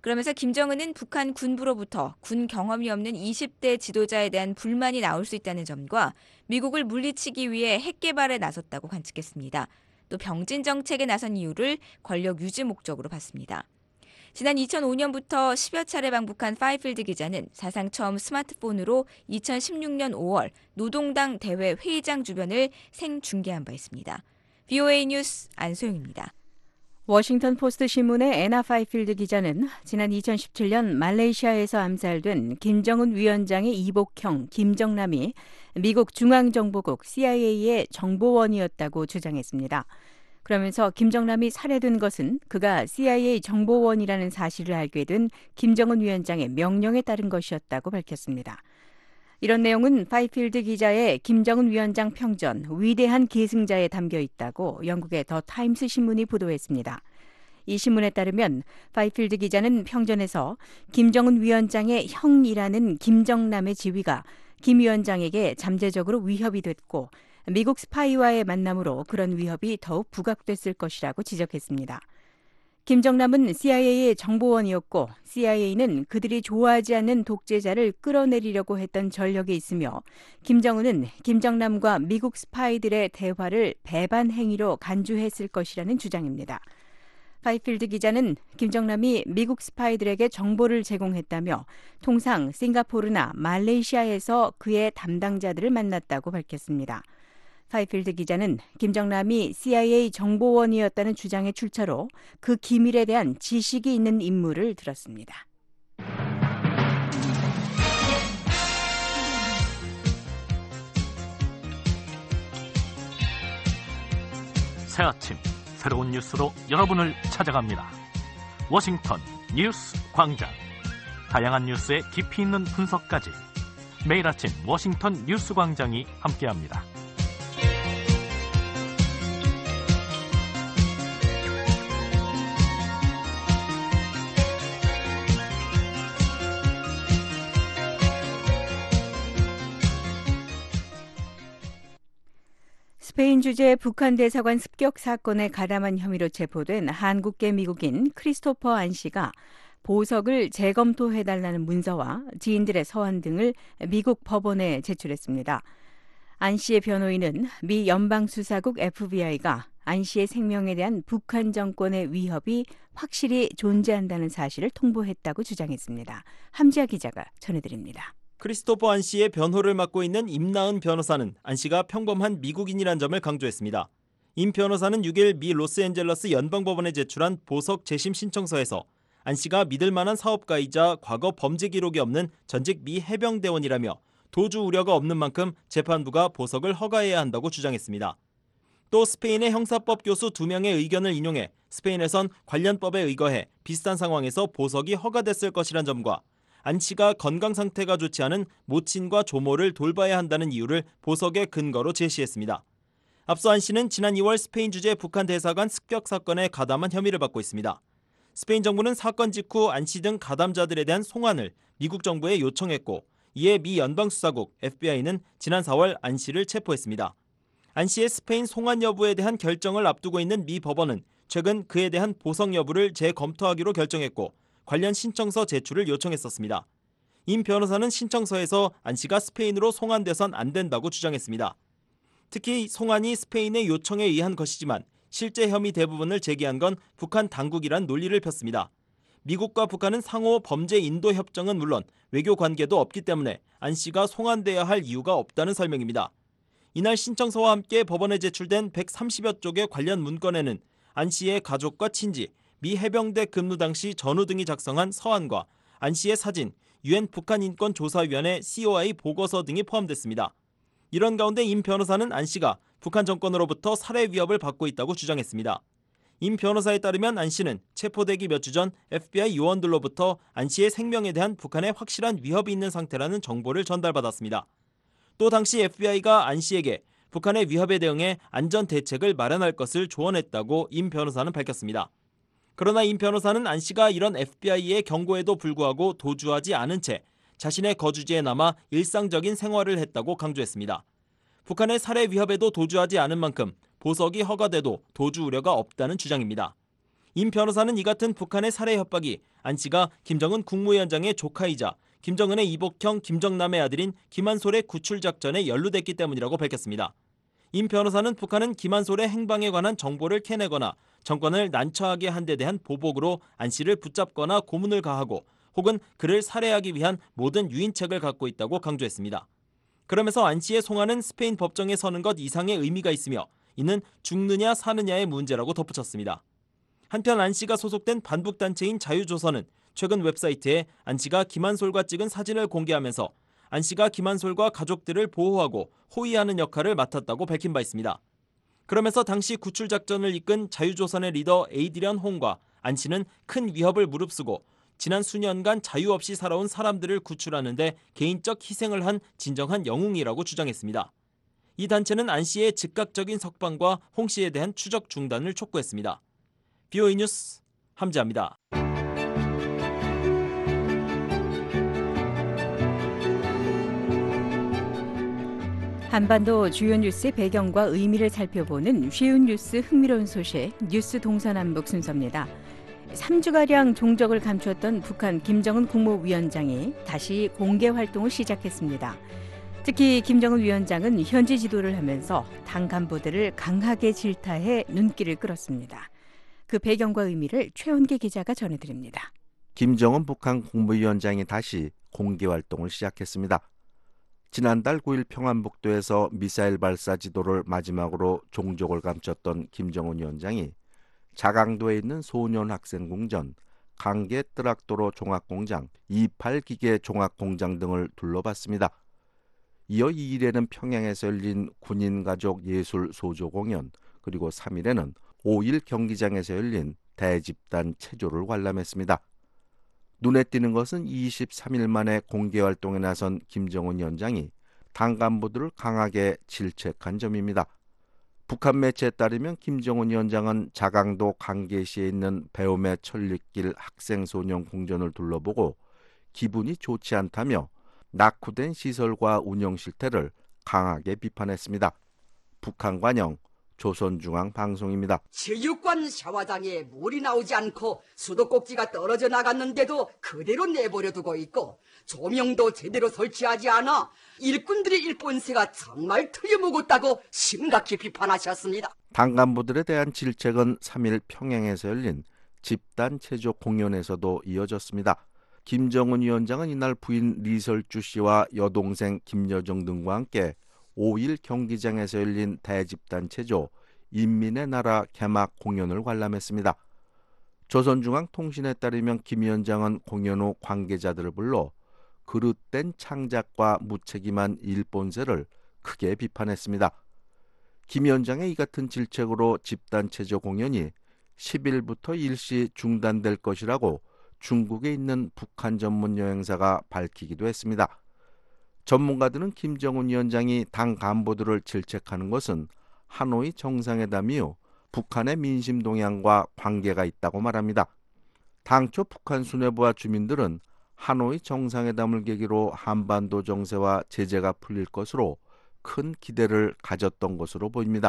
그러면서 김정은은 북한 군부로부터 군 경험이 없는 20대 지도자에 대한 불만이 나올 수 있다는 점과 미국을 물리치기 위해 핵 개발에 나섰다고 관측했습니다. 또 병진 정책에 나선 이유를 권력 유지 목적으로 봤습니다. 지난 2005년부터 10여 차례 방북한 파이필드 기자는 사상 처음 스마트폰으로 2016년 5월 노동당 대회 회의장 주변을 생중계한 바 있습니다. VOA 뉴스 안소영입니다. 워싱턴 포스트 신문의 애나 파이필드 기자는 지난 2017년 말레이시아에서 암살된 김정은 위원장의 이복형 김정남이 미국 중앙정보국 CIA의 정보원이었다고 주장했습니다. 그러면서 김정남이 살해된 것은 그가 CIA 정보원이라는 사실을 알게 된 김정은 위원장의 명령에 따른 것이었다고 밝혔습니다. 이런 내용은 파이필드 기자의 김정은 위원장 평전 위대한 계승자에 담겨 있다고 영국의 더 타임스 신문이 보도했습니다. 이 신문에 따르면 파이필드 기자는 평전에서 김정은 위원장의 형이라는 김정남의 지위가 김 위원장에게 잠재적으로 위협이 됐고 미국 스파이와의 만남으로 그런 위협이 더욱 부각됐을 것이라고 지적했습니다. 김정남은 CIA의 정보원이었고 CIA는 그들이 좋아하지 않는 독재자를 끌어내리려고 했던 전력이 있으며 김정은은 김정남과 미국 스파이들의 대화를 배반 행위로 간주했을 것이라는 주장입니다. 파이필드 기자는 김정남이 미국 스파이들에게 정보를 제공했다며 통상 싱가포르나 말레이시아에서 그의 담당자들을 만났다고 밝혔습니다. 파이필드 기자는 김정남이 CIA 정보원이었다는 주장의 출처로 그 기밀에 대한 지식이 있는 인물을 들었습니다. 새 아침 새로운 뉴스로 여러분을 찾아갑니다. 워싱턴 뉴스 광장. 다양한 뉴스의 깊이 있는 분석까지 매일 아침 워싱턴 뉴스 광장이 함께합니다. 스페인 주재 북한 대사관 습격 사건에 가담한 혐의로 체포된 한국계 미국인 크리스토퍼 안 씨가 보석을 재검토해달라는 문서와 지인들의 서한 등을 미국 법원에 제출했습니다. 안 씨의 변호인은 미 연방수사국 FBI가 안 씨의 생명에 대한 북한 정권의 위협이 확실히 존재한다는 사실을 통보했다고 주장했습니다. 함지아 기자가 전해드립니다. 크리스토퍼 안 씨의 변호를 맡고 있는 임나은 변호사는 안 씨가 평범한 미국인이란 점을 강조했습니다. 임 변호사는 6일 미 로스앤젤러스 연방법원에 제출한 보석 재심 신청서에서 안 씨가 믿을 만한 사업가이자 과거 범죄 기록이 없는 전직 미 해병대원이라며 도주 우려가 없는 만큼 재판부가 보석을 허가해야 한다고 주장했습니다. 또 스페인의 형사법 교수 2명의 의견을 인용해 스페인에선 관련 법에 의거해 비슷한 상황에서 보석이 허가됐을 것이란 점과 안 씨가 건강 상태가 좋지 않은 모친과 조모를 돌봐야 한다는 이유를 보석의 근거로 제시했습니다. 앞서 안 씨는 지난 2월 스페인 주재 북한 대사관 습격 사건에 가담한 혐의를 받고 있습니다. 스페인 정부는 사건 직후 안 씨 등 가담자들에 대한 송환을 미국 정부에 요청했고 이에 미 연방수사국 FBI는 지난 4월 안 씨를 체포했습니다. 안 씨의 스페인 송환 여부에 대한 결정을 앞두고 있는 미 법원은 최근 그에 대한 보석 여부를 재검토하기로 결정했고 관련 신청서 제출을 요청했었습니다. 임 변호사는 신청서에서 안 씨가 스페인으로 송환돼선 안 된다고 주장했습니다. 특히 송환이 스페인의 요청에 의한 것이지만 실제 혐의 대부분을 제기한 건 북한 당국이란 논리를 폈습니다. 미국과 북한은 상호 범죄 인도 협정은 물론 외교 관계도 없기 때문에 안 씨가 송환돼야 할 이유가 없다는 설명입니다. 이날 신청서와 함께 법원에 제출된 130여 쪽의 관련 문건에는 안 씨의 가족과 친지, 미 해병대 근무 당시 전후 등이 작성한 서한과 안 씨의 사진, UN 북한인권조사위원회 COI 보고서 등이 포함됐습니다. 이런 가운데 임 변호사는 안 씨가 북한 정권으로부터 살해 위협을 받고 있다고 주장했습니다. 임 변호사에 따르면 안 씨는 체포되기 몇 주 전 FBI 요원들로부터 안 씨의 생명에 대한 북한의 확실한 위협이 있는 상태라는 정보를 전달받았습니다. 또 당시 FBI가 안 씨에게 북한의 위협에 대응해 안전 대책을 마련할 것을 조언했다고 임 변호사는 밝혔습니다. 그러나 임 변호사는 안 씨가 이런 FBI의 경고에도 불구하고 도주하지 않은 채 자신의 거주지에 남아 일상적인 생활을 했다고 강조했습니다. 북한의 살해 위협에도 도주하지 않은 만큼 보석이 허가돼도 도주 우려가 없다는 주장입니다. 임 변호사는 이 같은 북한의 살해 협박이 안 씨가 김정은 국무위원장의 조카이자 김정은의 이복형 김정남의 아들인 김한솔의 구출 작전에 연루됐기 때문이라고 밝혔습니다. 임 변호사는 북한은 김한솔의 행방에 관한 정보를 캐내거나 정권을 난처하게 한 데 대한 보복으로 안 씨를 붙잡거나 고문을 가하고 혹은 그를 살해하기 위한 모든 유인책을 갖고 있다고 강조했습니다. 그러면서 안 씨의 송환은 스페인 법정에 서는 것 이상의 의미가 있으며 이는 죽느냐 사느냐의 문제라고 덧붙였습니다. 한편 안 씨가 소속된 반북단체인 자유조선은 최근 웹사이트에 안 씨가 김한솔과 찍은 사진을 공개하면서 안 씨가 김한솔과 가족들을 보호하고 호위하는 역할을 맡았다고 밝힌 바 있습니다. 그러면서 당시 구출 작전을 이끈 자유조선의 리더 에이드리안 홍과 안 씨는 큰 위협을 무릅쓰고 지난 수년간 자유 없이 살아온 사람들을 구출하는 데 개인적 희생을 한 진정한 영웅이라고 주장했습니다. 이 단체는 안 씨의 즉각적인 석방과 홍 씨에 대한 추적 중단을 촉구했습니다. BOE 뉴스 함지아입니다. 한반도 주요 뉴스의 배경과 의미를 살펴보는 쉬운 뉴스 흥미로운 소식 뉴스 동서남북 순서입니다. 3주가량 종적을 감추었던 북한 김정은 국무위원장이 다시 공개 활동을 시작했습니다. 특히 김정은 위원장은 현지 지도를 하면서 당 간부들을 강하게 질타해 눈길을 끌었습니다. 그 배경과 의미를 최원계 기자가 전해드립니다. 김정은 북한 국무위원장이 다시 공개 활동을 시작했습니다. 지난달 9일 평안북도에서 미사일 발사 지도를 마지막으로 종족을 감췄던 김정은 위원장이 자강도에 있는 소년학생궁전, 강계 뜨락도로 종합공장, 28기계 종합공장 등을 둘러봤습니다. 이어 2일에는 평양에서 열린 군인가족 예술 소조 공연, 그리고 3일에는 5일 경기장에서 열린 대집단 체조를 관람했습니다. 눈에 띄는 것은 23일 만에 공개 활동에 나선 김정은 위원장이 당 간부들을 강하게 질책한 점입니다. 북한 매체에 따르면 김정은 위원장은 자강도 강계시에 있는 배움의 천리길 학생소년 궁전을 둘러보고 기분이 좋지 않다며 낙후된 시설과 운영 실태를 강하게 비판했습니다. 북한 관영 조선중앙방송입니다. 체육관 샤워장에 물이 나오지 않고 수도꼭지가 떨어져 나갔는데도 그대로 내버려 두고 있고 조명도 제대로 설치하지 않아 일꾼들의 일본세가 정말 틀려먹었다고 심각히 비판하셨습니다. 당 간부들에 대한 질책은 3일 평양에서 열린 집단 체조 공연에서도 이어졌습니다. 김정은 위원장은 이날 부인 리설주 씨와 여동생 김여정 등과 함께 5일 경기장에서 열린 대집단 체조 인민의 나라 개막 공연을 관람했습니다. 조선중앙통신에 따르면 김 위원장은 공연 후 관계자들을 불러 그릇된 창작과 무책임한 일본세를 크게 비판했습니다. 김 위원장의 이 같은 질책으로 집단 체조 공연이 10일부터 일시 중단될 것이라고 중국에 있는 북한 전문 여행사가 밝히기도 했습니다. 전문가들은 김정은 위원장이 당 간부들을 질책하는 것은 하노이 정상회담 이후 북한의 민심 동향과 관계가 있다고 말합니다. 당초 북한 수뇌부와 주민들은 하노이 정상회담을 계기로 한반도 정세와 제재가 풀릴 것으로 큰 기대를 가졌던 것으로 보입니다.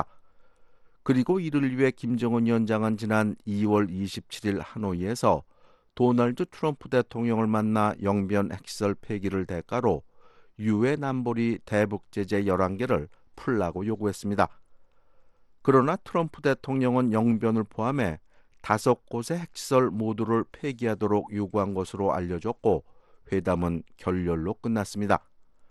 그리고 이를 위해 김정은 위원장은 지난 2월 27일 하노이에서 도널드 트럼프 대통령을 만나 영변 핵시설 폐기를 대가로 유해 남불이 대북 제재 11개를 풀라고 요구했습니다. 그러나 트럼프 대통령은 영변을 포함해 5곳의 핵시설 모두를 폐기하도록 요구한 것으로 알려졌고 회담은 결렬로 끝났습니다.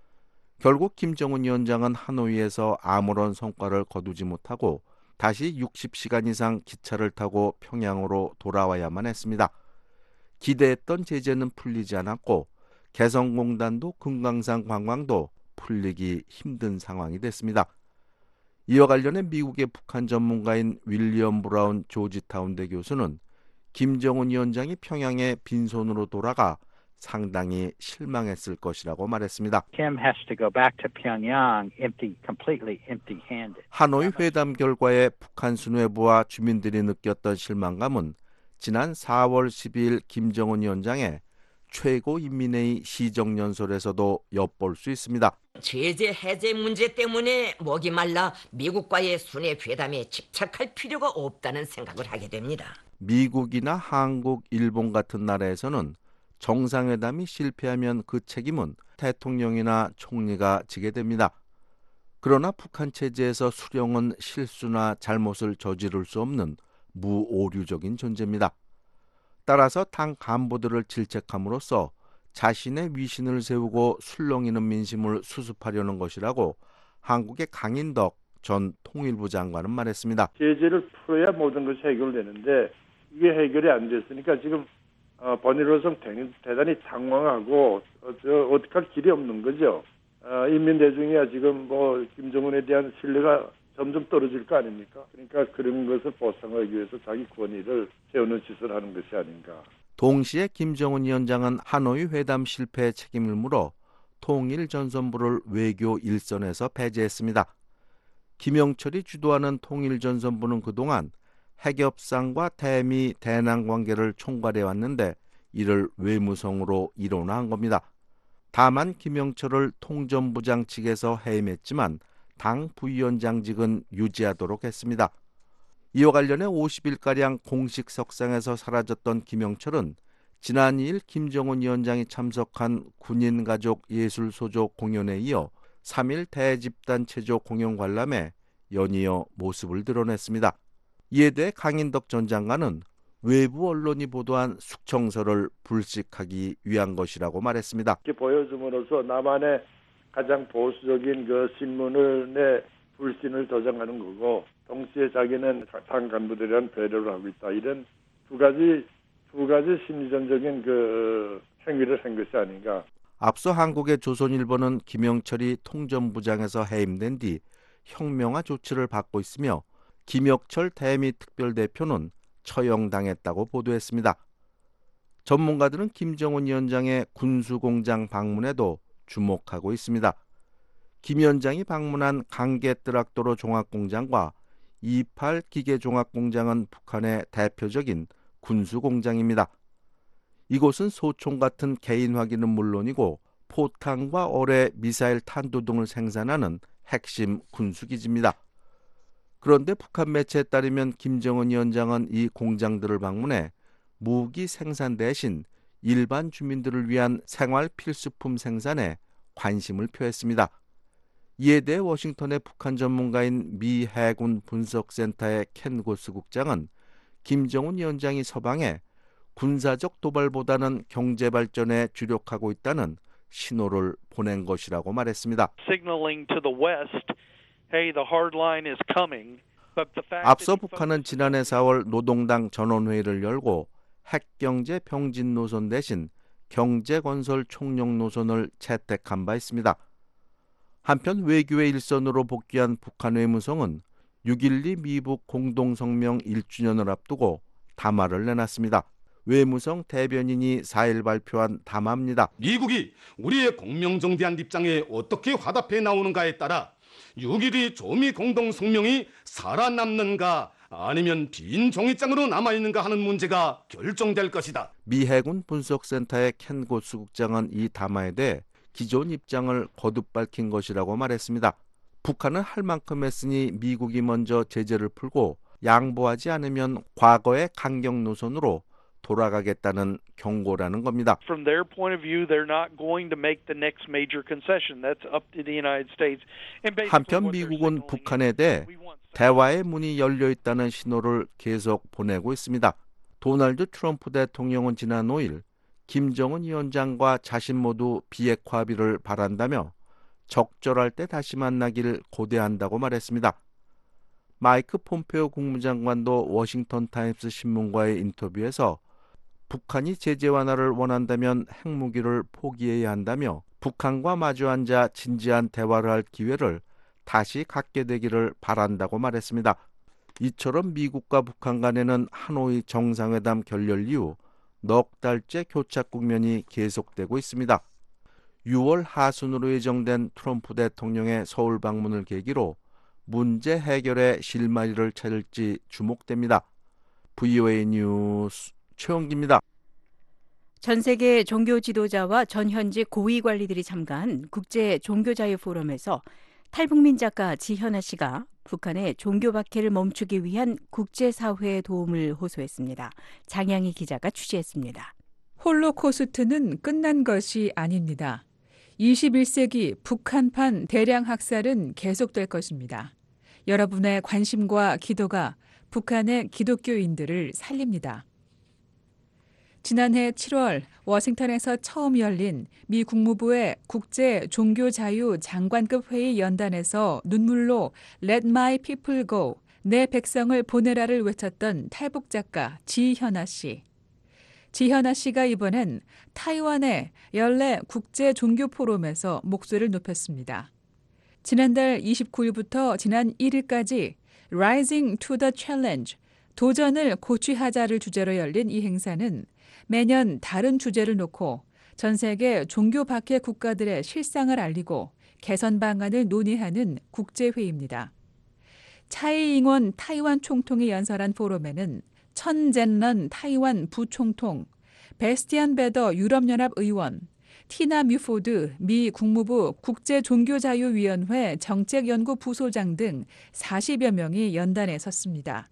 결국 김정은 위원장은 하노이에서 아무런 성과를 거두지 못하고 다시 60시간 이상 기차를 타고 평양으로 돌아와야만 했습니다. 기대했던 제재는 풀리지 않았고 개성공단도 금강산 관광도 풀리기 힘든 상황이 됐습니다. 이와 관련해 미국의 북한 전문가인 윌리엄 브라운 조지타운대 교수는 김정은 위원장이 평양에 빈손으로 돌아가 상당히 실망했을 것이라고 말했습니다. Kim has to go back to Pyongyang completely empty-handed. 하노이 회담 결과에 북한 수뇌부와 주민들이 느꼈던 실망감은 지난 4월 12일 김정은 위원장의 최고인민회의 시정연설에서도 엿볼 수 있습니다. 제재 해제 문제 때문에 목이 말라 미국과의 순회 회담에 집착할 필요가 없다는 생각을 하게 됩니다. 미국이나 한국, 일본 같은 나라에서는 정상회담이 실패하면 그 책임은 대통령이나 총리가 지게 됩니다. 그러나 북한 체제에서 수령은 실수나 잘못을 저지를 수 없는 무오류적인 존재입니다. 따라서 당 간부들을 질책함으로써 자신의 위신을 세우고 술렁이는 민심을 수습하려는 것이라고 한국의 강인덕 전 통일부 장관은 말했습니다. 제재를 풀어야 모든 것이 해결되는데 이게 해결이 안 됐으니까 지금 번일로서 대단히 당황하고 어떻게 할 길이 없는 거죠. 인민 대중이야 지금 김정은에 대한 신뢰가 점점 떨어질 거 아닙니까? 그러니까 그런 것을 보상하기 위해서 자기 권위를 세우는 짓을 하는 것이 아닌가. 동시에 김정은 위원장은 하노이 회담 실패에 책임을 물어 통일전선부를 외교 일선에서 배제했습니다. 김영철이 주도하는 통일전선부는 그동안 핵협상과 대미 대남 관계를 총괄해 왔는데 이를 외무성으로 일원화한 겁니다. 다만 김영철을 통전부장 측에서 해임했지만 당 부위원장직은 유지하도록 했습니다. 이와 관련해 50일가량 공식 석상에서 사라졌던 김영철은 지난 2일 김정은 위원장이 참석한 군인가족예술소조 공연에 이어 3일 대집단 체조 공연 관람에 연이어 모습을 드러냈습니다. 이에 대해 강인덕 전 장관은 외부 언론이 보도한 숙청서를 불식하기 위한 것이라고 말했습니다. 이렇게 보여줌으로써 남한의 가장 보수적인 그 신문을 내 불신을 조장하는 거고 동시에 자기는 당 간부들에 대한 배려를 하고 있다. 이런 두 가지 심리전적인 그 행위를 한 것이 아닌가. 앞서 한국의 조선일보는 김영철이 통전부장에서 해임된 뒤 혁명화 조치를 받고 있으며 김혁철 대미 특별대표는 처형당했다고 보도했습니다. 전문가들은 김정은 위원장의 군수공장 방문에도 주목하고 있습니다. 김 위원장이 방문한 강계뜨락도로 종합공장과 28 기계종합공장은 북한의 대표적인 군수공장입니다. 이곳은 소총 같은 개인 확인은 물론이고 포탄과 어뢰, 미사일, 탄두 등을 생산하는 핵심 군수기지입니다. 그런데 북한 매체에 따르면 김정은 위원장은 이 공장들을 방문해 무기 생산 대신 일반 주민들을 위한 생활 필수품 생산에 관심을 표했습니다. 이에 대해 워싱턴의 북한 전문가인 미 해군 분석센터의 켄 고스 국장은 김정은 위원장이 서방에 군사적 도발보다는 경제 발전에 주력하고 있다는 신호를 보낸 것이라고 말했습니다. 앞서 북한은 지난해 4월 노동당 전원회의를 열고 핵경제 병진 노선 대신 경제건설 총력 노선을 채택한 바 있습니다. 한편 외교의 일선으로 복귀한 북한 외무성은 6.12 미북 공동성명 1주년을 앞두고 담화를 내놨습니다. 외무성 대변인이 4일 발표한 담화입니다. 미국이 우리의 공명정대한 입장에 어떻게 화답해 나오는가에 따라 6.12 조미 공동성명이 살아남는가 아니면 빈 종이장으로 남아있는가 하는 문제가 결정될 것이다. 미 해군 분석센터의 켄 고스 국장은 이 담화에 대해 기존 입장을 거듭 밝힌 것이라고 말했습니다. 북한은 할 만큼 했으니 미국이 먼저 제재를 풀고 양보하지 않으면 과거의 강경 노선으로 돌아가겠다는 경고라는 겁니다. From their point of view, they're not going to make the next major concession. That's up to the United States. 한편 미국은 북한에 대해 대화의 문이 열려 있다는 신호를 계속 보내고 있습니다. 도널드 트럼프 대통령은 지난 5일 김정은 위원장과 자신 모두 비핵화 합의를 바란다며 적절할 때 다시 만나길 고대한다고 말했습니다. 마이크 폼페오 국무장관도 워싱턴 타임스 신문과의 인터뷰에서 북한이 제재 완화를 원한다면 핵무기를 포기해야 한다며 북한과 마주 앉아 진지한 대화를 할 기회를 다시 갖게 되기를 바란다고 말했습니다. 이처럼 미국과 북한 간에는 하노이 정상회담 결렬 이후 넉 달째 교착 국면이 계속되고 있습니다. 6월 하순으로 예정된 트럼프 대통령의 서울 방문을 계기로 문제 해결의 실마리를 찾을지 주목됩니다. VOA 뉴스 최영기입니다. 전 세계 종교 지도자와 전현직 고위 관리들이 참가한 국제 종교자유 포럼에서 탈북민 작가 지현아 씨가 북한의 종교 박해를 멈추기 위한 국제사회의 도움을 호소했습니다. 장양희 기자가 취재했습니다. 홀로코스트는 끝난 것이 아닙니다. 21세기 북한판 대량 학살은 계속될 것입니다. 여러분의 관심과 기도가 북한의 기독교인들을 살립니다. 지난해 7월 워싱턴에서 처음 열린 미 국무부의 국제 종교 자유 장관급 회의 연단에서 눈물로 Let my people go, 내 백성을 보내라를 외쳤던 탈북 작가 지현아 씨. 지현아 씨가 이번엔 타이완의 연례 국제 종교 포럼에서 목소리를 높였습니다. 지난달 29일부터 지난 1일까지 Rising to the Challenge, 도전을 고취하자를 주제로 열린 이 행사는 매년 다른 주제를 놓고 전 세계 종교 박해 국가들의 실상을 알리고 개선 방안을 논의하는 국제회의입니다. 차이잉원 타이완 총통이 연설한 포럼에는 천젠런 타이완 부총통, 베스티안 베더 유럽연합 의원, 티나 뮤포드 미 국무부 국제종교자유위원회 정책연구 부소장 등 40여 명이 연단에 섰습니다.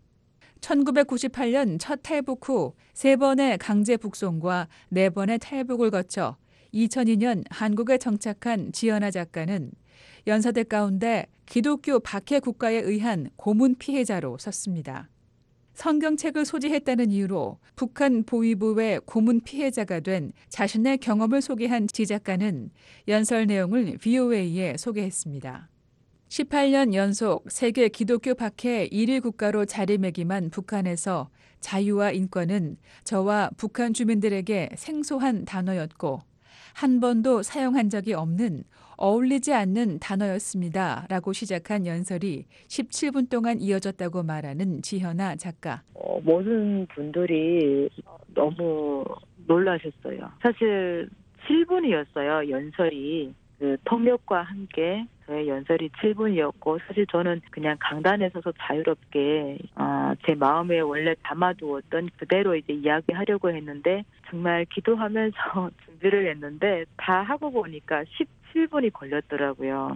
1998년 첫 탈북 후 3번의 강제 북송과 4번의 탈북을 거쳐 2002년 한국에 정착한 지현아 작가는 연사들 가운데 기독교 박해 국가에 의한 고문 피해자로 섰습니다. 성경책을 소지했다는 이유로 북한 보위부의 고문 피해자가 된 자신의 경험을 소개한 지 작가는 연설 내용을 VOA에 소개했습니다. 18년 연속 세계 기독교 박해 1위 국가로 자리매김한 북한에서 자유와 인권은 저와 북한 주민들에게 생소한 단어였고 한 번도 사용한 적이 없는 어울리지 않는 단어였습니다. 라고 시작한 연설이 17분 동안 이어졌다고 말하는 지현아 작가. 모든 분들이 너무 놀라셨어요. 사실 7분이었어요. 연설이. 그 통역과 함께 저의 연설이 7분이었고 사실 저는 그냥 강단에 서서 자유롭게 제 마음에 원래 담아두었던 그대로 이제 이야기하려고 했는데 정말 기도하면서 준비를 했는데 다 하고 보니까 17분이 걸렸더라고요.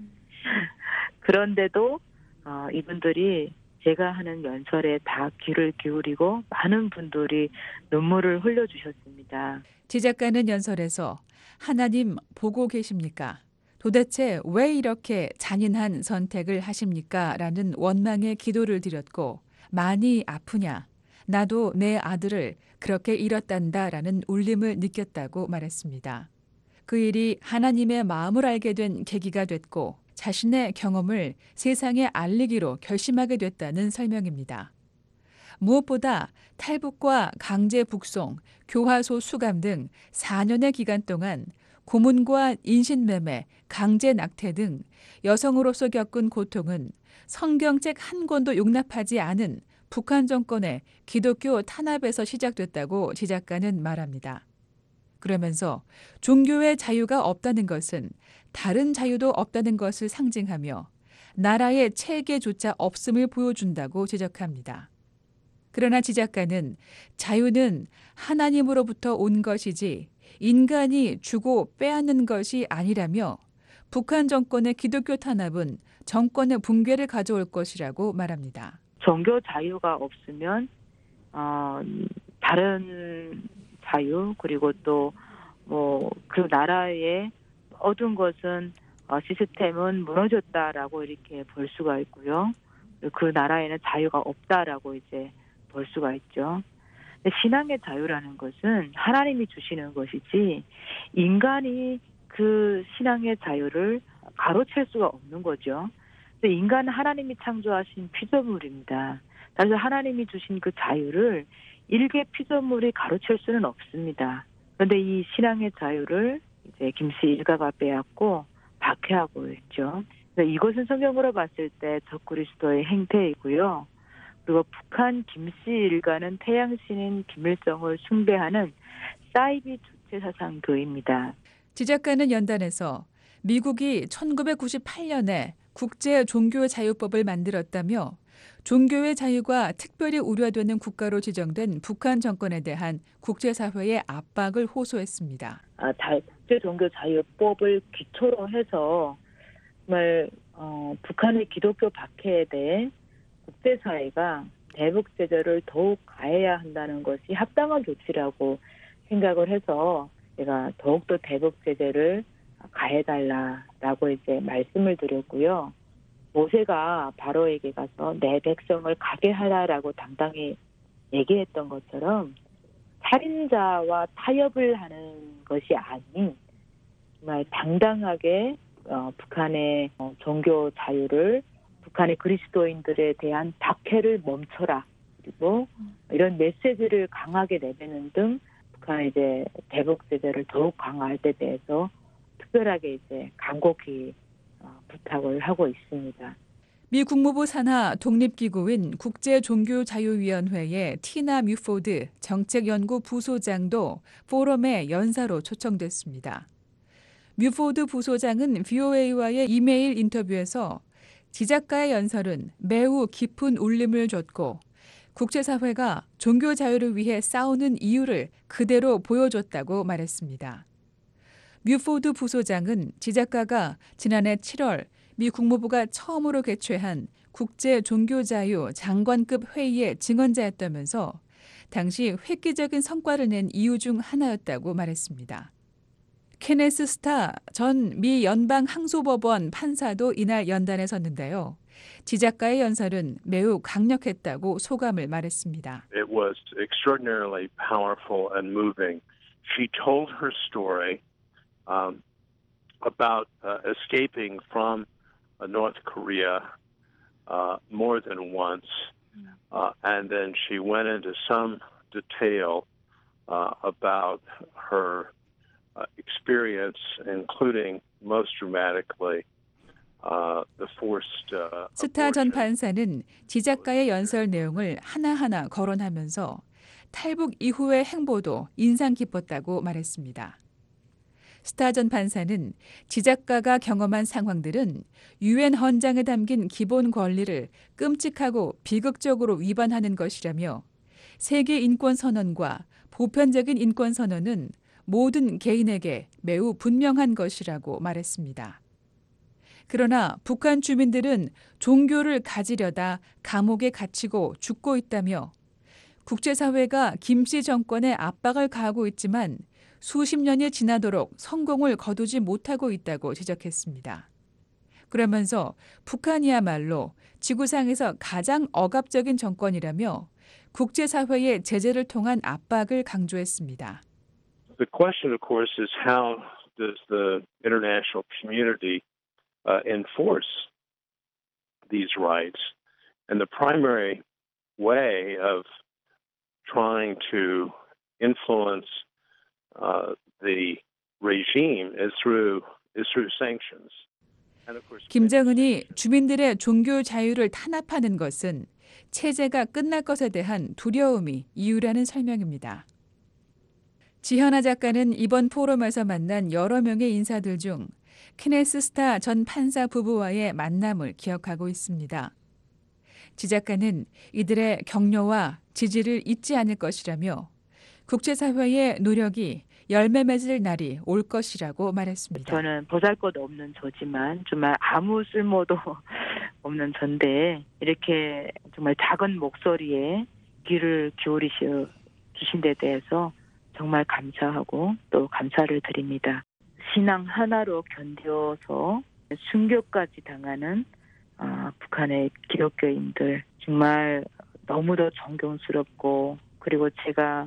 그런데도 이분들이 제가 하는 연설에 다 귀를 기울이고 많은 분들이 눈물을 흘려주셨습니다. 지 작가는 연설에서 하나님 보고 계십니까? 도대체 왜 이렇게 잔인한 선택을 하십니까? 라는 원망의 기도를 드렸고 많이 아프냐? 나도 내 아들을 그렇게 잃었단다 라는 울림을 느꼈다고 말했습니다. 그 일이 하나님의 마음을 알게 된 계기가 됐고 자신의 경험을 세상에 알리기로 결심하게 됐다는 설명입니다. 무엇보다 탈북과 강제 북송, 교화소 수감 등 4년의 기간 동안 고문과 인신매매, 강제 낙태 등 여성으로서 겪은 고통은 성경책 한 권도 용납하지 않은 북한 정권의 기독교 탄압에서 시작됐다고 지 작가는 말합니다. 그러면서 종교의 자유가 없다는 것은 다른 자유도 없다는 것을 상징하며 나라의 체계조차 없음을 보여준다고 지적합니다. 그러나 지 작가는 자유는 하나님으로부터 온 것이지 인간이 주고 빼앗는 것이 아니라며 북한 정권의 기독교 탄압은 정권의 붕괴를 가져올 것이라고 말합니다. 종교 자유가 없으면 다른 자유 그리고 또 뭐 그 나라의 얻은 것은 시스템은 무너졌다라고 이렇게 볼 수가 있고요. 그 나라에는 자유가 없다라고 이제 볼 수가 있죠. 신앙의 자유라는 것은 하나님이 주시는 것이지 인간이 그 신앙의 자유를 가로챌 수가 없는 거죠. 인간은 하나님이 창조하신 피조물입니다. 그래서 하나님이 주신 그 자유를 일개 피조물이 가로챌 수는 없습니다. 그런데 이 신앙의 자유를 이제 김씨 일가가 빼앗고 박해하고 있죠. 이것은 성경으로 봤을 때 적그리스도의 행태이고요. 그리고 북한 김씨 일가는 태양신인 김일성을 숭배하는 사이비 주체 사상교입니다. 지 작가는 연단에서 미국이 1998년에 국제 종교 자유법을 만들었다며 종교의 자유가 특별히 우려되는 국가로 지정된 북한 정권에 대한 국제사회의 압박을 호소했습니다. 국제 종교 자유법을 기초로 해서 정말 북한의 기독교 박해에 대해 국제사회가 대북 제재를 더욱 가해야 한다는 것이 합당한 조치라고 생각을 해서 제가 더욱더 대북 제재를 가해달라라고 이제 말씀을 드렸고요. 모세가 바로에게 가서 내 백성을 가게 하라라고 당당히 얘기했던 것처럼 살인자와 타협을 하는 것이 아닌 정말 당당하게 북한의 종교 자유를 북한의 그리스도인들에 대한 박해를 멈춰라. 그리고 이런 메시지를 강하게 내뱉는 등 북한의 이제 대북 제재를 더욱 강화할 때 대해서 특별하게 이제 간곡히 부탁을 하고 있습니다. 미 국무부 산하 독립기구인 국제종교자유위원회의 티나 뮤포드 정책연구 부소장도 포럼에 연사로 초청됐습니다. 뮤포드 부소장은 VOA와의 이메일 인터뷰에서 지작가의 연설은 매우 깊은 울림을 줬고 국제사회가 종교 자유를 위해 싸우는 이유를 그대로 보여줬다고 말했습니다. 뮤포드 부소장은 지작가가 지난해 7월 미 국무부가 처음으로 개최한 국제종교자유 장관급 회의의 증언자였다면서 당시 획기적인 성과를 낸 이유 중 하나였다고 말했습니다. 케네스 스타 전 미 연방항소법원 판사도 이날 연단에 섰는데요. 지작가의 연설은 매우 강력했다고 소감을 말했습니다. It was extraordinarily powerful and moving. She told her story about escaping from North Korea more than once, and then she went into some detail about her experience, including most dramatically the forced 스타 전 판사는 지작가의 연설 내용을 하나하나 거론하면서 탈북 이후의 행보도 인상 깊었다고 말했습니다. 스타 전 판사는 지작가가 경험한 상황들은 유엔 헌장에 담긴 기본 권리를 끔찍하고 비극적으로 위반하는 것이라며 세계 인권 선언과 보편적인 인권 선언은 모든 개인에게 매우 분명한 것이라고 말했습니다. 그러나 북한 주민들은 종교를 가지려다 감옥에 갇히고 죽고 있다며 국제사회가 김씨 정권에 압박을 가하고 있지만 수십 년이 지나도록 성공을 거두지 못하고 있다고 지적했습니다. 그러면서 북한이야말로 지구상에서 가장 억압적인 정권이라며 국제사회의 제재를 통한 압박을 강조했습니다. The question, of course, is how does the international community enforce these rights? And the primary way of trying to influence the regime is through sanctions. 김정은이 주민들의 종교 자유를 탄압하는 것은 체제가 끝날 것에 대한 두려움이 이유라는 설명입니다. 지현아 작가는 이번 포럼에서 만난 여러 명의 인사들 중 케네스 스타 전 판사 부부와의 만남을 기억하고 있습니다. 지 작가는 이들의 격려와 지지를 잊지 않을 것이라며 국제사회의 노력이 열매 맺을 날이 올 것이라고 말했습니다. 저는 보잘것없는 저지만 정말 아무 쓸모도 없는 전데 이렇게 정말 작은 목소리에 귀를 기울이셔 주신 데 대해서 정말 감사하고 또 감사를 드립니다. 신앙 하나로 견뎌서 순교까지 당하는 북한의 기독교인들 정말 너무도 존경스럽고 그리고 제가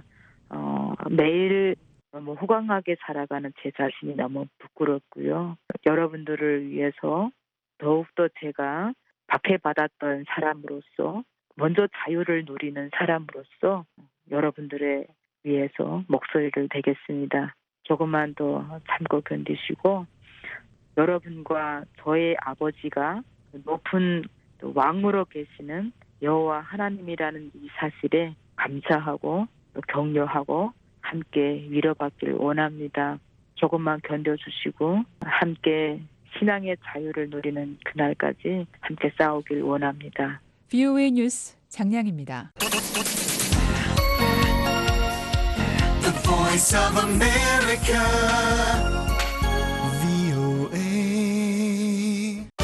매일 너무 호강하게 살아가는 제 자신이 너무 부끄럽고요. 여러분들을 위해서 더욱더 제가 박해받았던 사람으로서 먼저 자유를 누리는 사람으로서 여러분들에 위해서 목소리를 내겠습니다. 조금만 더 참고 견디시고 여러분과 저의 아버지가 높은 왕으로 계시는 여호와 하나님이라는 이 사실에 감사하고 또 격려하고 함께 위로받기를 원합니다. 조금만 견뎌주시고 함께 신앙의 자유를 누리는 그날까지 함께 싸우길 원합니다. VOA 뉴스 장량입니다. The Voice of America.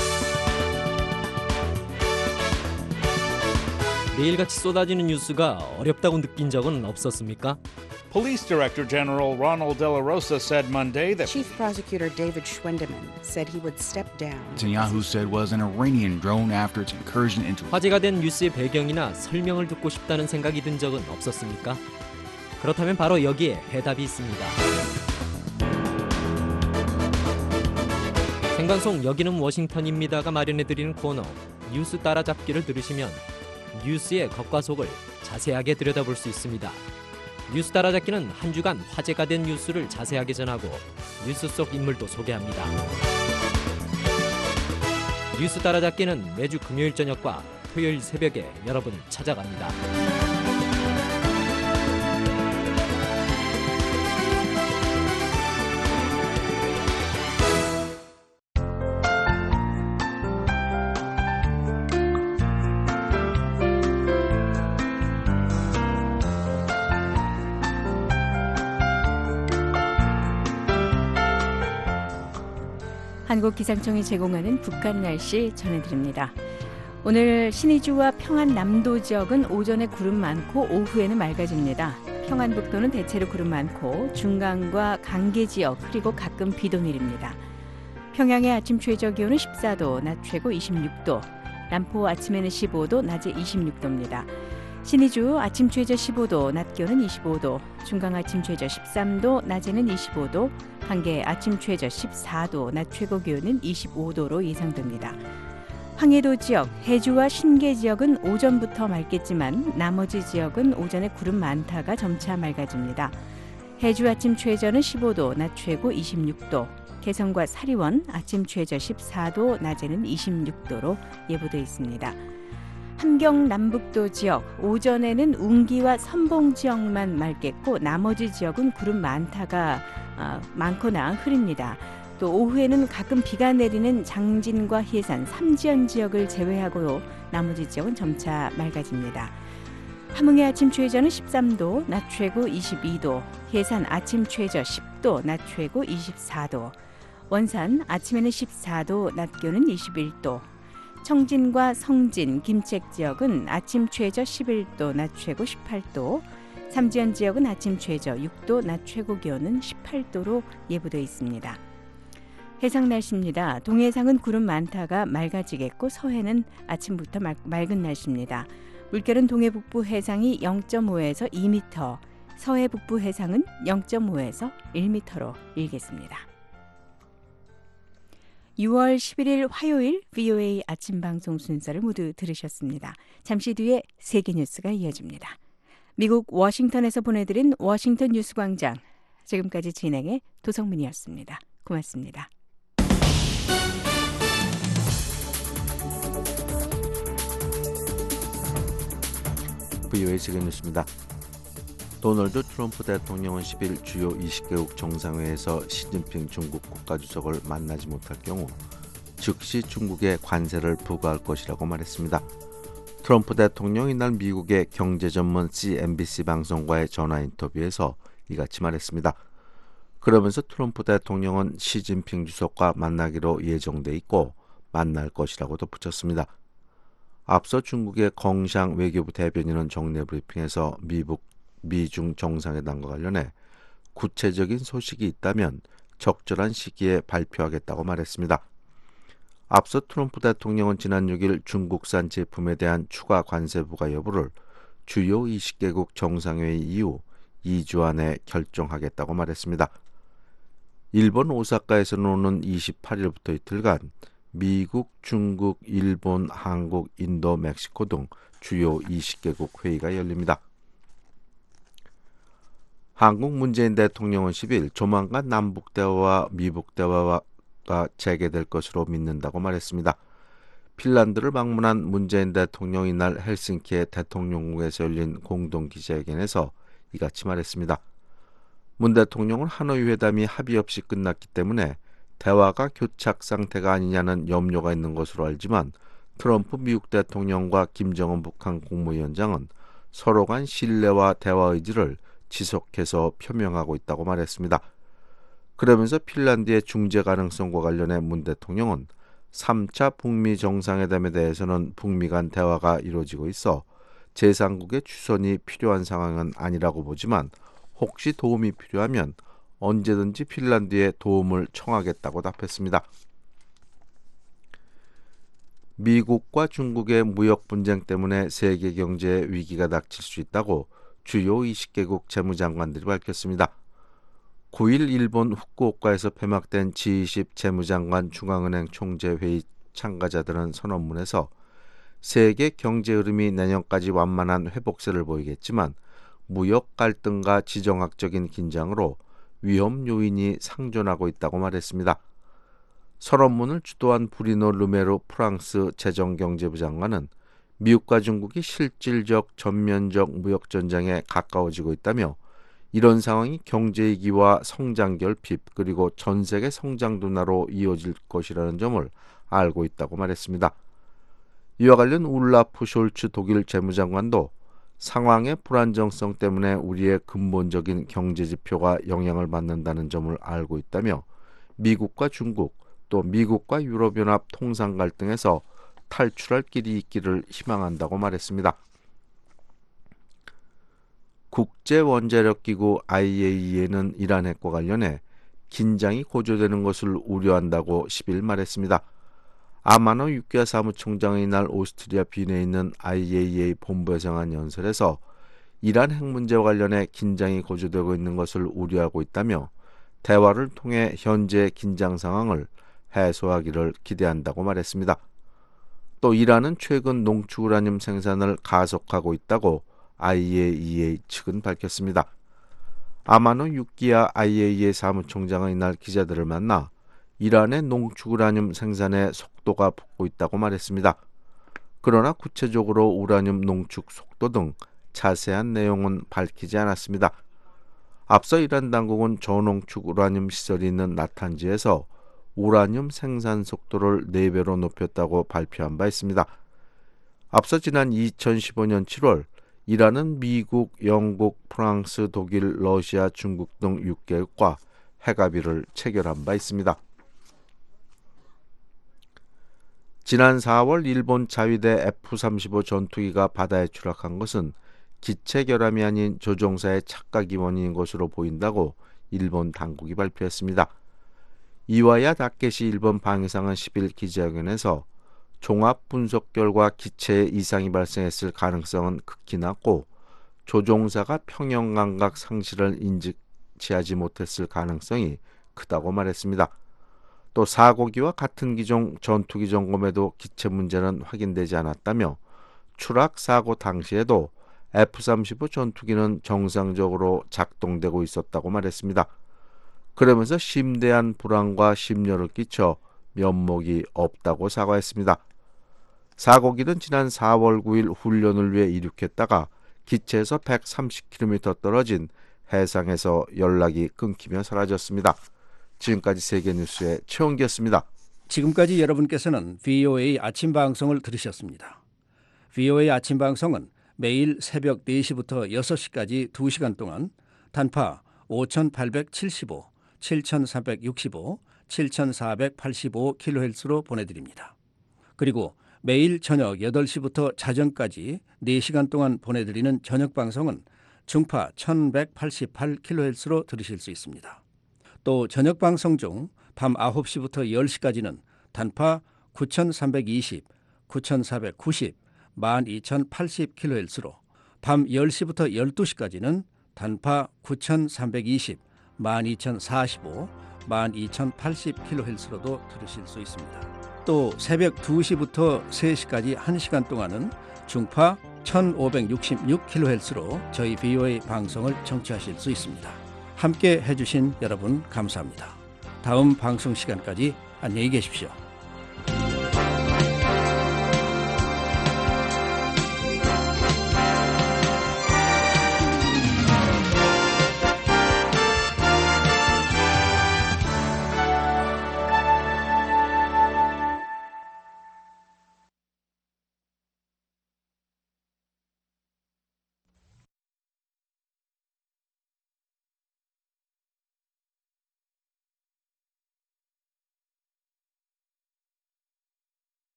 매일같이 쏟아지는 뉴스가 어렵다고 느낀 적은 없었습니까? Police Director General Ronald De La Rosa said Monday that Chief Prosecutor David Schwendeman said he would step down. Netanyahu said was an Iranian drone after its incursion into. 화제가 된 뉴스의 배경이나 설명을 듣고 싶다는 생각이 든 적은 없었습니까? 그렇다면 바로 여기에 해답이 있습니다. 생방송 여기는 워싱턴입니다가 마련해드리는 코너 뉴스 따라잡기를 들으시면 뉴스의 겉과 속을 자세하게 들여다볼 수 있습니다. 뉴스 따라잡기는 한 주간 화제가 된 뉴스를 자세하게 전하고 뉴스 속 인물도 소개합니다. 뉴스 따라잡기는 매주 금요일 저녁과 토요일 새벽에 여러분을 찾아갑니다. 한국기상청이 제공하는 북한 날씨 전해드립니다. 오늘 신의주와 평안남도 지역은 오전에 구름 많고 오후에는 맑아집니다. 평안북도는 대체로 구름 많고 중강과 강계 지역 그리고 가끔 비도 내립니다. 평양의 아침 최저 기온은 14도, 낮 최고 26도, 남포 아침에는 15도, 낮에 26도입니다. 신의주 아침 최저 15도, 낮 기온은 25도, 중강 아침 최저 13도, 낮에는 25도, 강계 아침 최저 14도, 낮 최고 기온은 25도로 예상됩니다. 황해도 지역, 해주와 신계 지역은 오전부터 맑겠지만 나머지 지역은 오전에 구름 많다가 점차 맑아집니다. 해주 아침 최저는 15도, 낮 최고 26도, 개성과 사리원 아침 최저 14도, 낮에는 26도로 예보돼 있습니다. 함경 남북도 지역, 오전에는 운기와 선봉 지역만 맑겠고 나머지 지역은 구름 많다가 많거나 흐립니다. 또 오후에는 가끔 비가 내리는 장진과 해산, 삼지연 지역을 제외하고 나머지 지역은 점차 맑아집니다. 함흥의 아침 최저는 13도, 낮 최고 22도, 해산 아침 최저 10도, 낮 최고 24도, 원산 아침에는 14도, 낮 기온은 21도, 청진과 성진, 김책 지역은 아침 최저 11도, 낮 최고 18도, 삼지연 지역은 아침 최저 6도, 낮 최고 기온은 18도로 예보되어 있습니다. 해상 날씨입니다. 동해상은 구름 많다가 맑아지겠고 서해는 아침부터 맑은 날씨입니다. 물결은 동해 북부 해상이 0.5에서 2m, 서해 북부 해상은 0.5에서 1m로 일겠습니다. 6월 11일 화요일 VOA 아침 방송 순서를 모두 들으셨습니다. 잠시 뒤에 세계 뉴스가 이어집니다. 미국 워싱턴에서 보내드린 워싱턴 뉴스 광장. 지금까지 진행의 도성민이었습니다. 고맙습니다. VOA 세계 뉴스입니다. 도널드 트럼프 대통령은 10일 주요 20개국 정상회의에서 시진핑 중국 국가주석을 만나지 못할 경우 즉시 중국에 관세를 부과할 것이라고 말했습니다. 트럼프 대통령이 이날 미국의 경제 전문 CNBC 방송과의 전화 인터뷰에서 이같이 말했습니다. 그러면서 트럼프 대통령은 시진핑 주석과 만나기로 예정돼 있고 만날 것이라고 덧붙였습니다. 앞서 중국의 껑샹 외교부 대변인은 정례 브리핑에서 미중 정상회담과 관련해 구체적인 소식이 있다면 적절한 시기에 발표하겠다고 말했습니다. 앞서 트럼프 대통령은 지난 6일 중국산 제품에 대한 추가 관세 부과 여부를 주요 20개국 정상회의 이후 2주 안에 결정하겠다고 말했습니다. 일본 오사카에서는 오는 28일부터 이틀간 미국, 중국, 일본, 한국, 인도, 멕시코 등 주요 20개국 회의가 열립니다. 한국 문재인 대통령은 10일 조만간 남북대화와 미북대화가 재개될 것으로 믿는다고 말했습니다. 핀란드를 방문한 문재인 대통령이 이날 헬싱키의 대통령궁에서 열린 공동기자회견에서 이같이 말했습니다. 문 대통령은 하노이 회담이 합의 없이 끝났기 때문에 대화가 교착 상태가 아니냐는 염려가 있는 것으로 알지만 트럼프 미국 대통령과 김정은 북한 국무위원장은 서로 간 신뢰와 대화 의지를 지속해서 표명하고 있다고 말했습니다. 그러면서 핀란드의 중재 가능성과 관련해 문 대통령은 3차 북미 정상회담에 대해서는 북미 간 대화가 이루어지고 있어 제3국의 추선이 필요한 상황은 아니라고 보지만 혹시 도움이 필요하면 언제든지 핀란드에 도움을 청하겠다고 답했습니다. 미국과 중국의 무역 분쟁 때문에 세계 경제에 위기가 닥칠 수 있다고 주요 20개국 재무장관들이 밝혔습니다. 9일 일본 후쿠오카에서 폐막된 G20 재무장관 중앙은행 총재회의 참가자들은 선언문에서 세계 경제 흐름이 내년까지 완만한 회복세를 보이겠지만 무역 갈등과 지정학적인 긴장으로 위험 요인이 상존하고 있다고 말했습니다. 선언문을 주도한 브리노 르메로 프랑스 재정경제부 장관은 미국과 중국이 실질적 전면적 무역 전쟁에 가까워지고 있다며 이런 상황이 경제 위기와 성장 결핍 그리고 전 세계 성장 둔화로 이어질 것이라는 점을 알고 있다고 말했습니다. 이와 관련 울라프 숄츠 독일 재무장관도 상황의 불안정성 때문에 우리의 근본적인 경제 지표가 영향을 받는다는 점을 알고 있다며 미국과 중국 또 미국과 유럽연합 통상 갈등에서 탈출할 길이 있기를 희망한다고 말했습니다. 국제원자력기구 IAEA는 이란 핵과 관련해 긴장이 고조되는 것을 우려한다고 10일 말했습니다. 아마노 유키아 사무총장이 이날 오스트리아 빈에 있는 IAEA 본부에서 한 연설에서 이란 핵 문제와 관련해 긴장이 고조되고 있는 것을 우려하고 있다며 대화를 통해 현재 긴장 상황을 해소하기를 기대한다고 말했습니다. 또 이란은 최근 농축 우라늄 생산을 가속하고 있다고 IAEA 측은 밝혔습니다. 아마노 유키아 IAEA 사무총장은 이날 기자들을 만나 이란의 농축 우라늄 생산의 속도가 붙고 있다고 말했습니다. 그러나 구체적으로 우라늄 농축 속도 등 자세한 내용은 밝히지 않았습니다. 앞서 이란 당국은 저농축 우라늄 시설이 있는 나탄지에서 우라늄 생산 속도를 4배로 높였다고 발표한 바 있습니다. 앞서 지난 2015년 7월 이란은 미국, 영국, 프랑스, 독일, 러시아, 중국 등 6개국과 핵합의를 체결한 바 있습니다. 지난 4월 일본 자위대 F-35 전투기가 바다에 추락한 것은 기체 결함이 아닌 조종사의 착각이 원인인 것으로 보인다고 일본 당국이 발표했습니다. 이와야 다케시 일본 방위상은 10일 기자회견에서 종합 분석 결과 기체에 이상이 발생했을 가능성은 극히 낮고 조종사가 평형 감각 상실을 인지하지 못했을 가능성이 크다고 말했습니다. 또 사고기와 같은 기종 전투기 점검에도 기체 문제는 확인되지 않았다며 추락 사고 당시에도 F-35 전투기는 정상적으로 작동되고 있었다고 말했습니다. 그러면서 심대한 불안과 심려를 끼쳐 면목이 없다고 사과했습니다. 사고기는 지난 4월 9일 훈련을 위해 이륙했다가 기체에서 130km 떨어진 해상에서 연락이 끊기며 사라졌습니다. 지금까지 세계뉴스의 최원기였습니다. 지금까지 여러분께서는 VOA 아침 방송을 들으셨습니다. VOA 아침 방송은 매일 새벽 4시부터 6시까지 2시간 동안 단파 5875, 7365, 7485kHz로 보내드립니다. 그리고 매일 저녁 8시부터 자정까지 4시간 동안 보내드리는 저녁 방송은 중파 1188kHz로 들으실 수 있습니다. 또 저녁 방송 중 밤 9시부터 10시까지는 단파 9320, 9490, 12080kHz로 밤 10시부터 12시까지는 단파 9320, 12045, 12080kHz로도 들으실 수 있습니다. 또 새벽 2시부터 3시까지 1시간 동안은 중파 1566kHz로 저희 VOA 방송을 청취하실 수 있습니다. 함께 해주신 여러분 감사합니다. 다음 방송 시간까지 안녕히 계십시오.